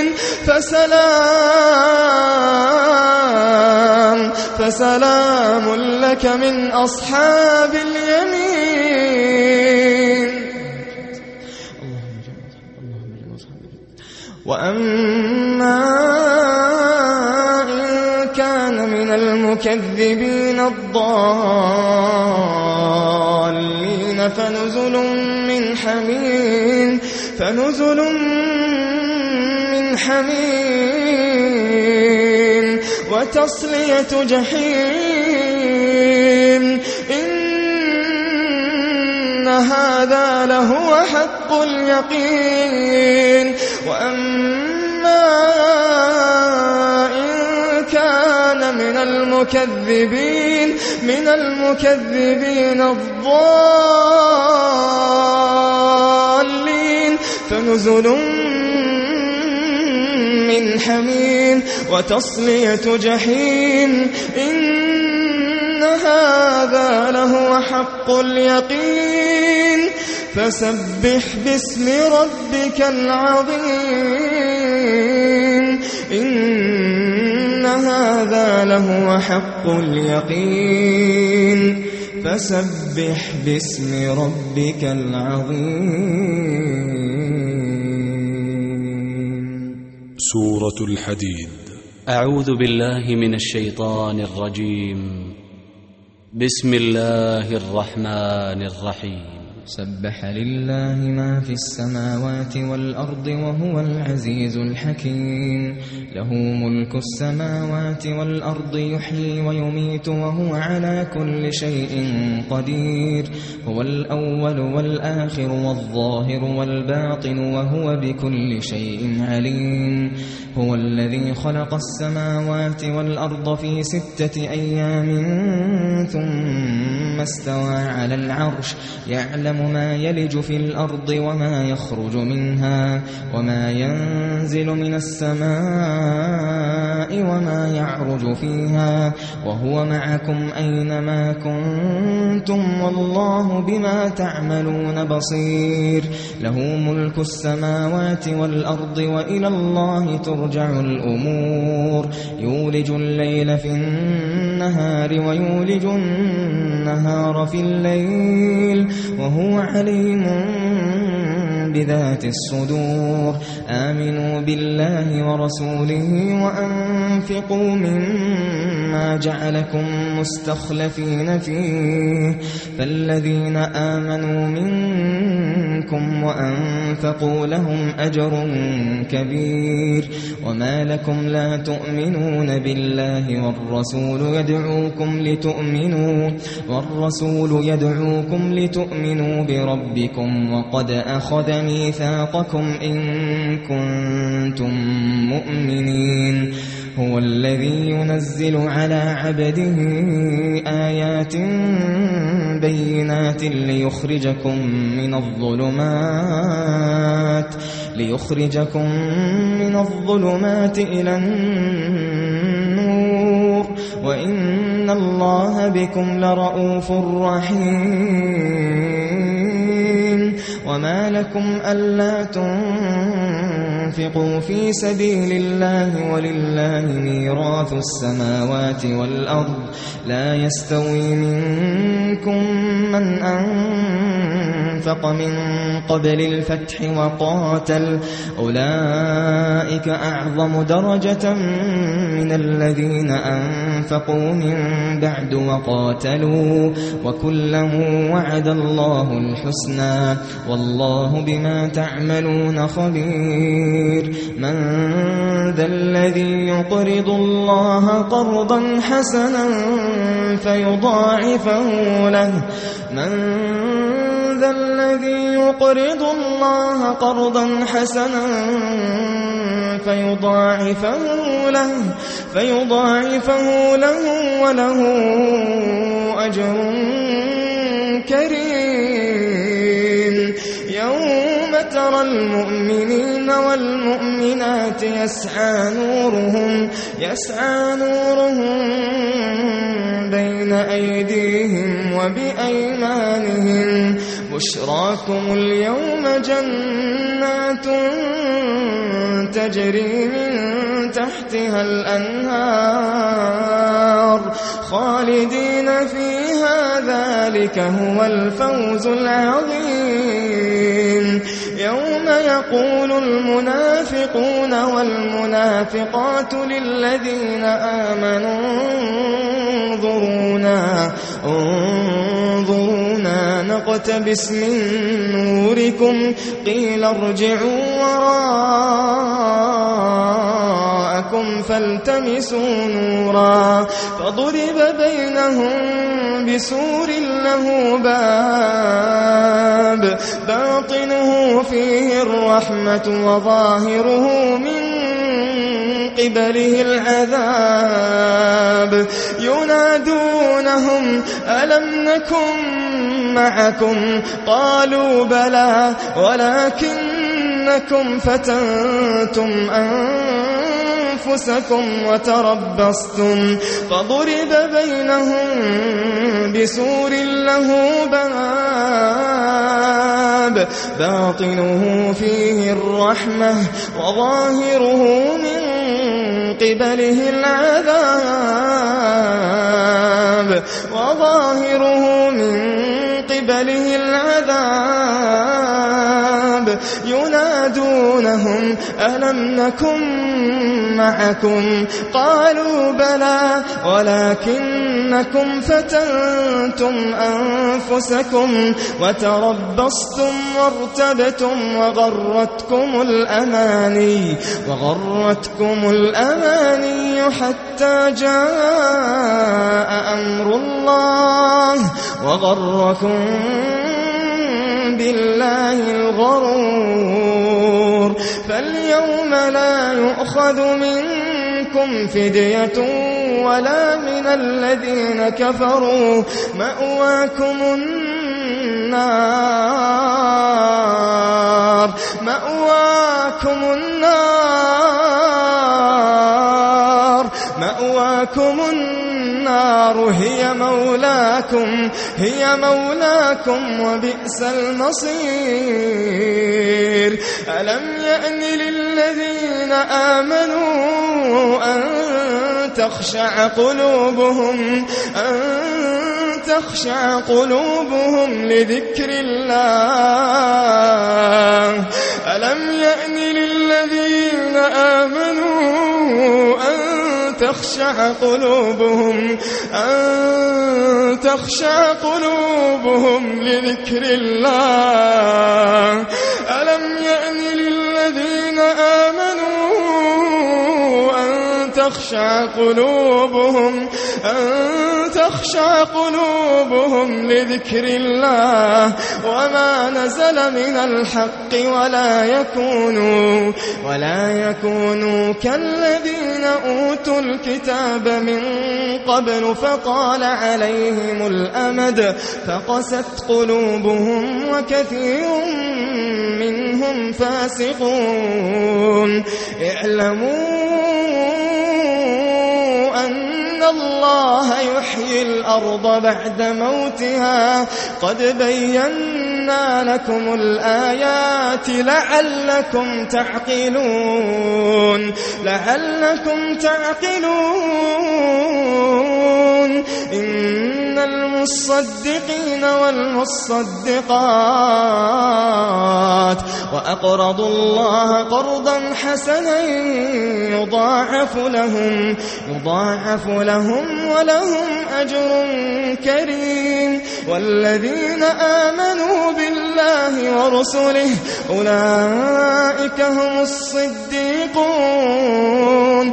فسلام لك من أصحاب اليمين وأما إن كان من المكذبين الضالين فنزل من حميم وتصلية جحيم إن هذا لهو حق اليقين وأما إن كان من المكذبين الضالين فنزل من حميم وتصلية جحيم إن هذا لهو حق اليقين فسبح باسم ربك العظيم إن هذا لهو حق اليقين فسبح باسم ربك العظيم. سورة الحديد. أعوذ بالله من الشيطان الرجيم. بسم الله الرحمن الرحيم. سبح لله ما في السماوات والأرض وهو العزيز الحكيم. له ملك السماوات والأرض يحيي ويميت وهو على كل شيء قدير. هو الأول والآخر والظاهر والباطن وهو بكل شيء عليم. هو الذي خلق السماوات والأرض في 6 أيام ثم استوى على العرش يعلم ما يلج في الأرض وما يخرج منها وما ينزل من السماء وما يعرج فيها وهو معكم أينما كنتم والله بما تعملون بصير. له ملك السماوات والأرض وإلى الله ترجع الأمور. يولج الليل في النهار ويولج النهار في الليل وهو عليم بذات الصدور. آمنوا بالله ورسوله وأنفقوا مما جعلكم مستخلفين فيه فالذين آمنوا منكم وأنفقوا لهم أجر كبير. وما لكم لا تؤمنون بالله والرسول يدعوكم لتؤمنوا بربكم وقد أخذ ميثاقكم إن كنتم مؤمنين. هو الذي ينزل على عبده آيات بينات ليخرجكم من الظلمات إلى النور وإن الله بكم لرؤوف رحيم. وما لكم ألا تنفقوا في سبيل الله ولله ميراث السماوات والأرض لا يستوي منكم من أنفق من قبل الفتح وقاتل أولئك أعظم درجة من الذين أنفقوا من بعد وقاتلوا وكلا وعد الله الحسنى والله بما تعملون خبير. من ذا الذي يقرض الله قرضا حسنا فيضاعفه له من ذا ذا الذي يقرض الله قرضا حسنا فيضاعفه له وله أجر كريم. يوم ترى المؤمنين والمؤمنات يسعى نورهم بين أيديهم وبأيمانهم بشراكم اليوم جنات تجري من تحتها الأنهار خالدين فيها ذلك هو الفوز العظيم. يوم يقول المنافقون والمنافقات للذين آمنوا انظرونا نقتبس من نوركم قيل ارجعوا وراءكم فالتمسوا نورا فضرب بينهم بسور له باب باطنه فيه الرحمة وظاهره من قبله العذاب. ينادونهم ألم نكن معكم قالوا بلى ولكنكم فتنتم أنفسكم وتربصتم فضرب بينهم بسور له باب باطنه فيه الرحمة وظاهره من قبله العذاب. ينادونهم ألم نكن معكم قالوا بلى ولكنكم فتنتم أنفسكم وتربصتم وارتبتم وغرتكم الأماني حتى جاء أمر الله وغركم بالله الغرور. فاليوم لا يؤخذ منكم فدية ولا من الذين كفروا مأواكم النار هي مولاكم وبئس المصير. ألم يأن للذين آمنوا أن تخشع قلوبهم لذكر الله ألم يأن للذين آمنوا أن تخشع قلوبهم لذكر الله ألم يأن للذين آمنوا أن تخشع قلوبهم لذكر الله وما نزل من الحق ولا يكونوا كالذين أوتوا الكتاب من قبل فطال عليهم الأمد فقست قلوبهم وكثير منهم فاسقون. اعلموا أن الله يحيي الأرض بعد موتها قد بينا لكم الآيات لعلكم تعقلون. إن المصدقين والمصدقات وأقرضوا الله قرضا حسنا يضاعف لهم ولهم أجر كريم. والذين آمنوا بالله ورسله أولئك هم الصديقون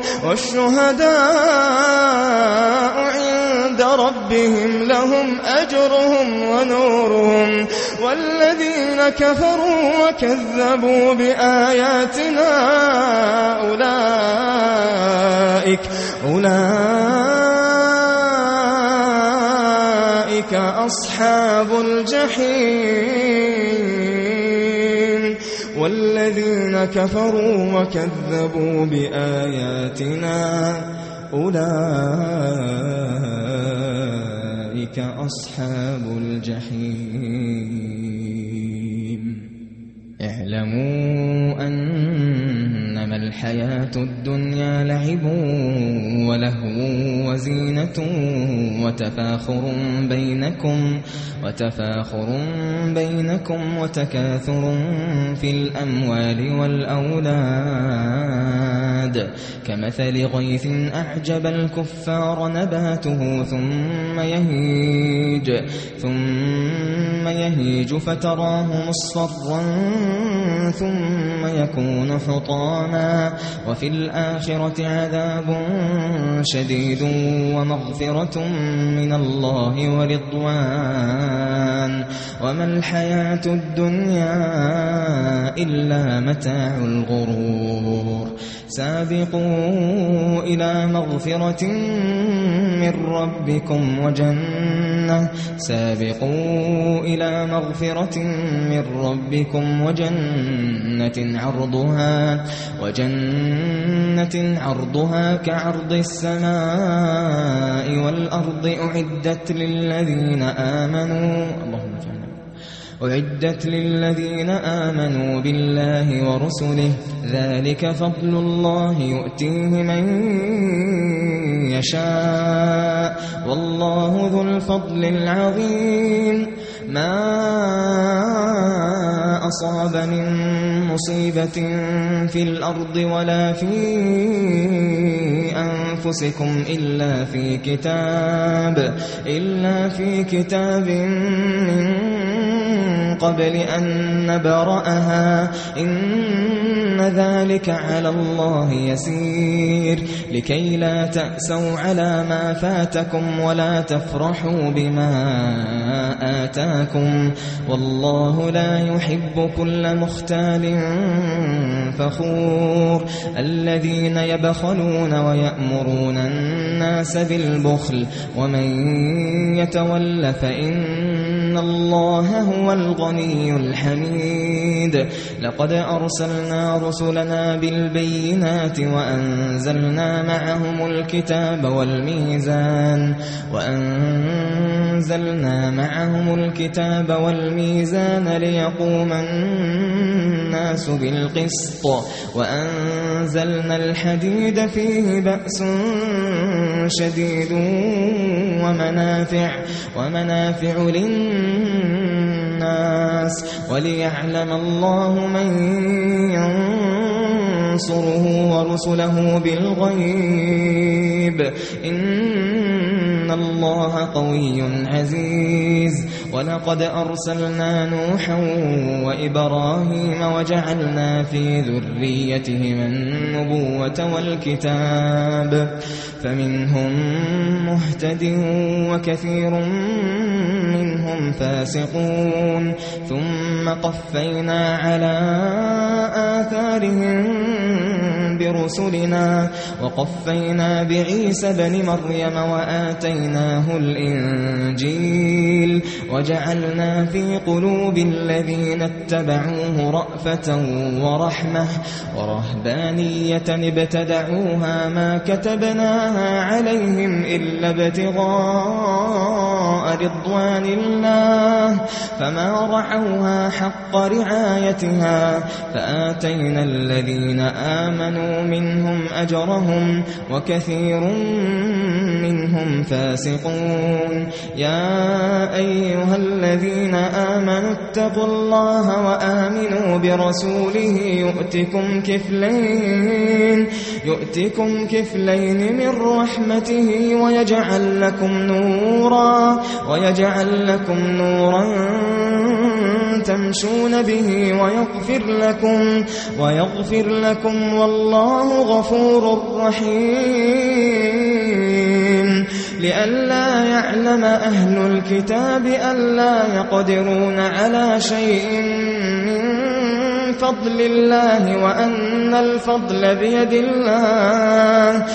والشهداء عند ربهم لهم أجرهم والذين كفروا وكذبوا بآياتنا أولئك أصحاب الجحيم والذين كفروا وكذبوا بآياتنا أولئك أصحاب الجحيم اعلموا أنما الحياة الدنيا لعب ولهو وزينة وتفاخر بينكم وتكاثر في الأموال والأولاد كمثل غيث أعجب الكفار نباته ثم يهيج فتراه مصفرا ثم يكون حطاما وفي الآخرة عذاب شديد ومغفرة من الله ورضوان وما الحياة الدنيا إلا متاع الغرور سابقوا إلى مغفرة من ربكم وجنة عرضها كعرض السماء والأرض أعدت للذين آمنوا بالله ورسله ذلك فضل الله يؤتيه من يشاء والله ذو الفضل العظيم ما أصاب من مصيبة في الأرض ولا في أنفسكم إلا في كتاب من قبل أن نبرأها إن ذلك على الله يسير لكي لا تأسوا على ما فاتكم ولا تفرحوا بما آتاكم والله لا يحب كل مختال فخور الذين يبخلون ويأمرون الناس بالبخل ومن يتول فإن الله هو الغني الحميد لقد أرسلنا رسلنا بالبينات وأنزلنا معهم الكتاب والميزان ليقوم الناس بالقسط وأنزلنا الحديد فيه بأس شديد ومنافع للناس وليعلم الله من ينصره ورسله بالغيب إن الله قوي عزيز ولقد أرسلنا نوحا وإبراهيم وجعلنا في ذريتهما النبوة والكتاب فمنهم مهتد وكثير منهم فاسقون ثم قفينا على آثارهم برسلنا وقفينا بعيسى بن مريم وآتيناه الإنجيل وجعلنا في قلوب الذين اتبعوه رأفة ورحمة ورهبانية ابتدعوها ما كتبناها عليهم إلا ابتغاء رضوان الله فما رعوها حق رعايتها فآتينا الذين آمنوا منهم أجرهم وكثير منهم فاسقون يا أيها الذين آمنوا اتقوا الله وآمنوا برسوله يؤتكم كفلين من رحمته ويجعل لكم نورا تمشون به ويغفر لكم والله غفور رحيم لئلا يعلم أهل الكتاب ألا يقدرون على شيء من فضل الله وأن الفضل بيد الله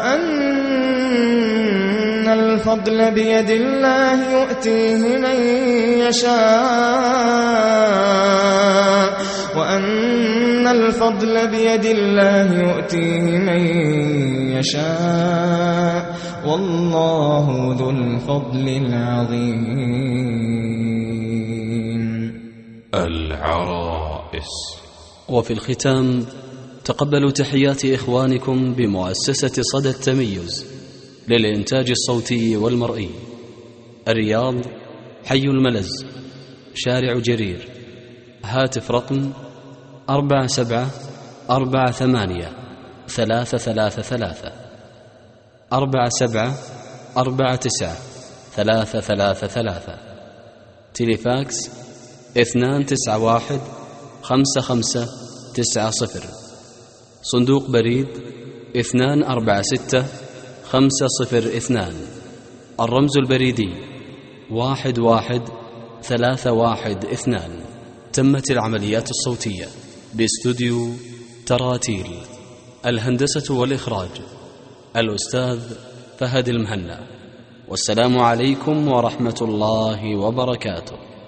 يؤتيه من يشاء وأن الفضل بيد الله يؤتيه من يشاء والله ذو الفضل العظيم. العرائس. وفي الختام تقبلوا تحيات إخوانكم بمؤسسة صدى التميز للإنتاج الصوتي والمرئي، الرياض، حي الملز، شارع جرير، هاتف رقم 4748-333 4749-333 تليفاكس 291-5590 صندوق بريد 246502 الرمز البريدي 11312. تمت العمليات الصوتية باستوديو تراتيل. الهندسة والإخراج الأستاذ فهد المهنا. والسلام عليكم ورحمة الله وبركاته.